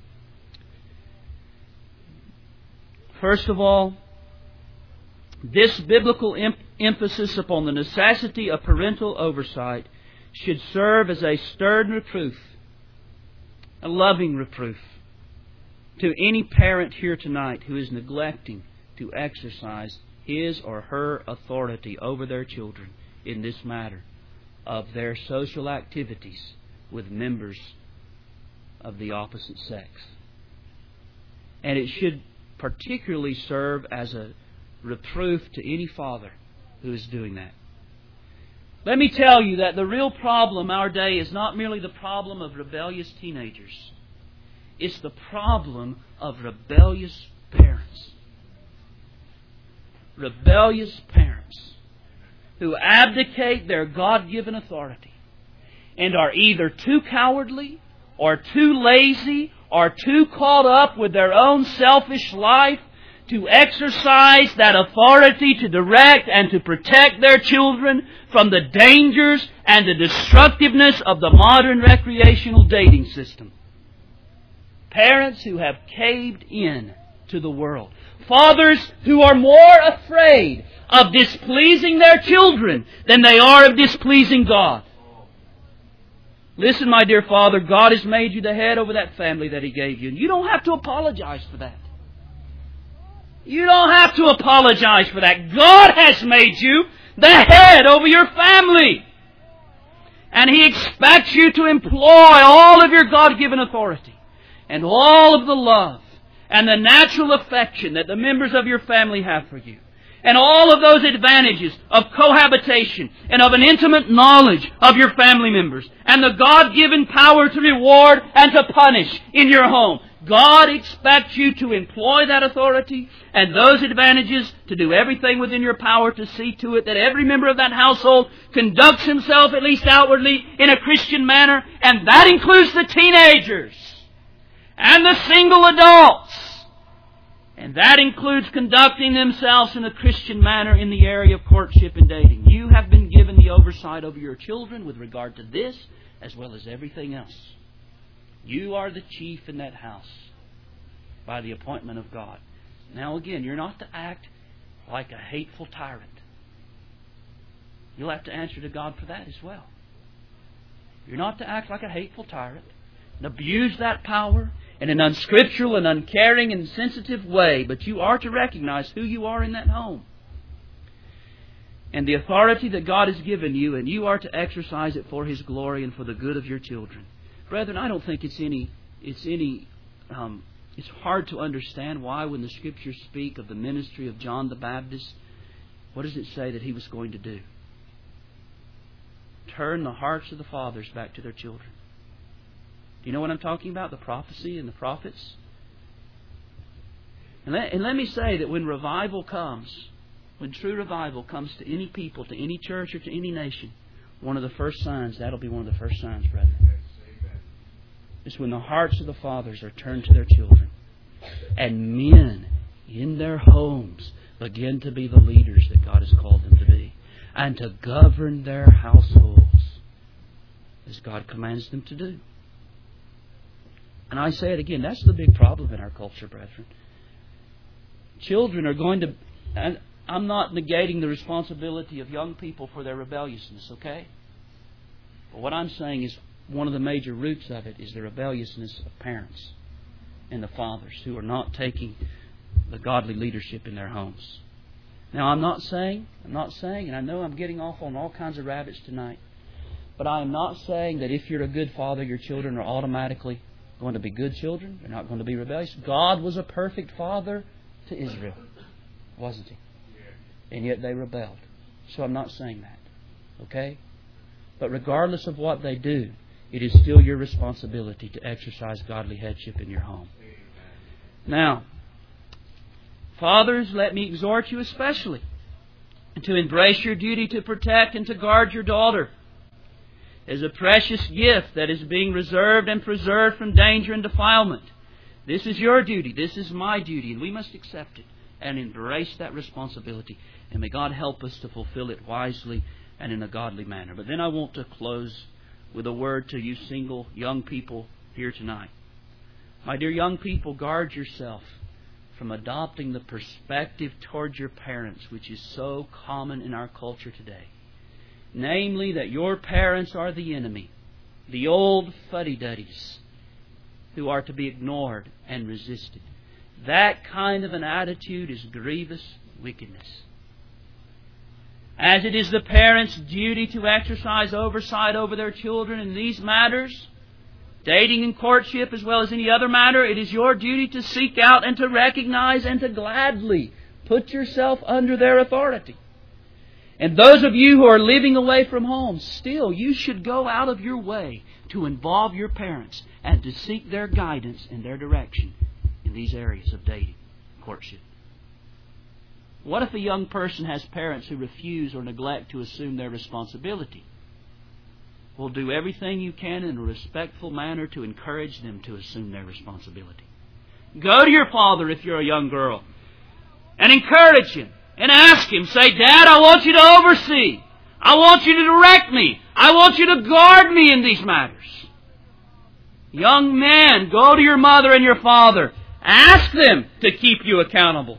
First of all, this biblical em- emphasis upon the necessity of parental oversight should serve as a stern reproof, a loving reproof, to any parent here tonight who is neglecting to exercise his or her authority over their children in this matter of their social activities with members of the opposite sex. And it should particularly serve as a reproof to any father who is doing that. Let me tell you that the real problem our day is not merely the problem of rebellious teenagers. It's the problem of rebellious parents. Rebellious parents who abdicate their God-given authority and are either too cowardly or too lazy or too caught up with their own selfish life to exercise that authority to direct and to protect their children from the dangers and the destructiveness of the modern recreational dating system. Parents who have caved in to the world. Fathers who are more afraid of displeasing their children than they are of displeasing God. Listen, my dear father, God has made you the head over that family that He gave you. And you don't have to apologize for that. You don't have to apologize for that. God has made you the head over your family. And He expects you to employ all of your God-given authority and all of the love and the natural affection that the members of your family have for you. and all of those advantages of cohabitation and of an intimate knowledge of your family members and the God-given power to reward and to punish in your home. God expects you to employ that authority and those advantages to do everything within your power to see to it that every member of that household conducts himself, at least outwardly, in a Christian manner, and that includes the teenagers and the single adults. And that includes conducting themselves in a Christian manner in the area of courtship and dating. You have been given the oversight over your children with regard to this as well as everything else. You are the chief in that house by the appointment of God. Now again, you're not to act like a hateful tyrant. You'll have to answer to God for that as well. You're not to act like a hateful tyrant and abuse that power in an unscriptural and uncaring and sensitive way, but you are to recognize who you are in that home and the authority that God has given you, and you are to exercise it for His glory and for the good of your children. Brethren, I don't think it's any, it's any, um, it's hard to understand why when the Scriptures speak of the ministry of John the Baptist, what does it say that he was going to do? Turn the hearts of the fathers back to their children. Do you know what I'm talking about? The prophecy and the prophets. And let, and let me say that when revival comes, when true revival comes to any people, to any church or to any nation, one of the first signs, that'll be one of the first signs, brethren. It's when the hearts of the fathers are turned to their children. And men in their homes begin to be the leaders that God has called them to be. And to govern their households as God commands them to do. And I say it again, that's the big problem in our culture, brethren. Children are going to... And I'm not negating the responsibility of young people for their rebelliousness, okay? But what I'm saying is one of the major roots of it is the rebelliousness of parents and the fathers who are not taking the godly leadership in their homes. Now, I'm not saying, I'm not saying, and I know I'm getting off on all kinds of rabbits tonight, but I am not saying that if you're a good father, your children are automatically going to be good children. They're not going to be rebellious. God was a perfect father to Israel, wasn't He? And yet they rebelled. So I'm not saying that. Okay? But regardless of what they do, it is still your responsibility to exercise godly headship in your home. Now, fathers, let me exhort you especially to embrace your duty to protect and to guard your daughter as a precious gift that is being reserved and preserved from danger and defilement. This is your duty. This is my duty. And we must accept it and embrace that responsibility. And may God help us to fulfill it wisely and in a godly manner. But then I want to close with a word to you single young people here tonight. My dear young people, guard yourself from adopting the perspective toward your parents, which is so common in our culture today. Namely, that your parents are the enemy, the old fuddy-duddies who are to be ignored and resisted. That kind of an attitude is grievous wickedness. As it is the parents' duty to exercise oversight over their children in these matters, dating and courtship as well as any other matter, it is your duty to seek out and to recognize and to gladly put yourself under their authority. And those of you who are living away from home, still, you should go out of your way to involve your parents and to seek their guidance and their direction in these areas of dating, courtship. What if a young person has parents who refuse or neglect to assume their responsibility? Well, do everything you can in a respectful manner to encourage them to assume their responsibility. Go to your father if you're a young girl and encourage him. And ask him, say, Dad, I want you to oversee. I want you to direct me. I want you to guard me in these matters. Young men, go to your mother and your father. Ask them to keep you accountable.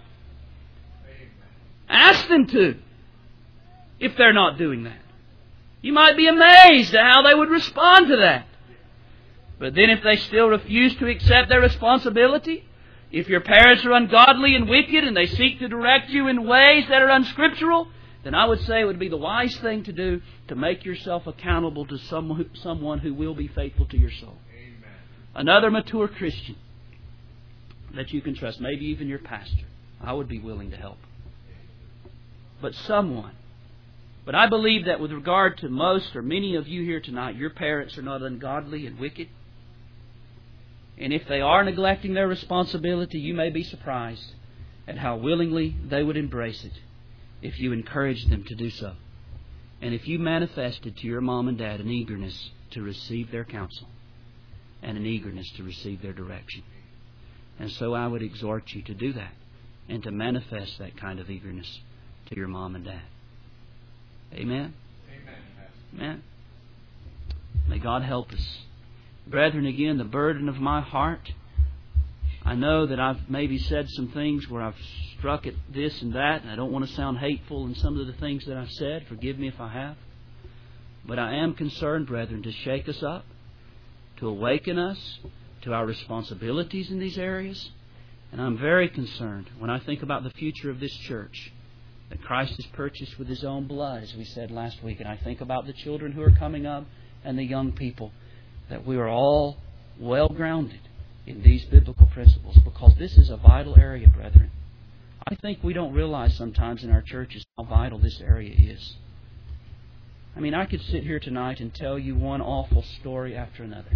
Ask them to, if they're not doing that. You might be amazed at how they would respond to that. But then if they still refuse to accept their responsibility, if your parents are ungodly and wicked and they seek to direct you in ways that are unscriptural, then I would say it would be the wise thing to do to make yourself accountable to someone, someone who will be faithful to your soul. Amen. Another mature Christian that you can trust, maybe even your pastor. I would be willing to help. but someone. But I believe that with regard to most or many of you here tonight, your parents are not ungodly and wicked. And if they are neglecting their responsibility, you may be surprised at how willingly they would embrace it if you encouraged them to do so. And if you manifested to your mom and dad an eagerness to receive their counsel and an eagerness to receive their direction. And so I would exhort you to do that and to manifest that kind of eagerness to your mom and dad. Amen? Amen. Amen. May God help us. Brethren, again, the burden of my heart, I know that I've maybe said some things where I've struck at this and that, and I don't want to sound hateful in some of the things that I've said. Forgive me if I have. But I am concerned, brethren, to shake us up, to awaken us to our responsibilities in these areas. And I'm very concerned when I think about the future of this church that Christ has purchased with His own blood, as we said last week. And I think about the children who are coming up and the young people, that we are all well grounded in these biblical principles, because this is a vital area, brethren. I think we don't realize sometimes in our churches how vital this area is. I mean, I could sit here tonight and tell you one awful story after another.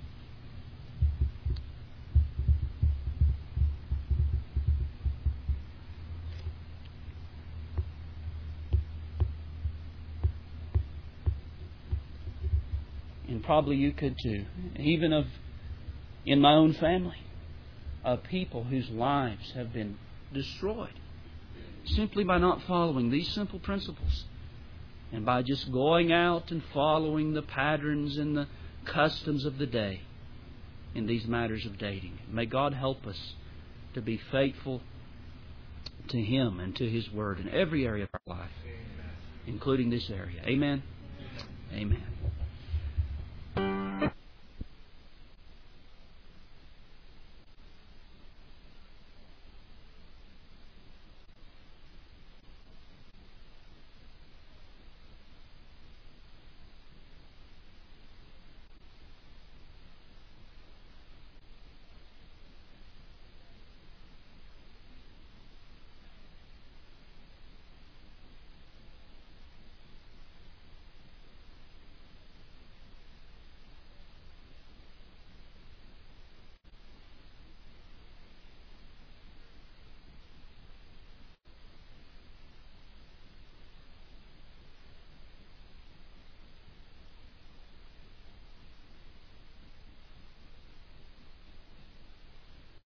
And probably you could too. Even of, in my own family, of people whose lives have been destroyed simply by not following these simple principles and by just going out and following the patterns and the customs of the day in these matters of dating. May God help us to be faithful to Him and to His Word in every area of our life, including this area. Amen. Amen.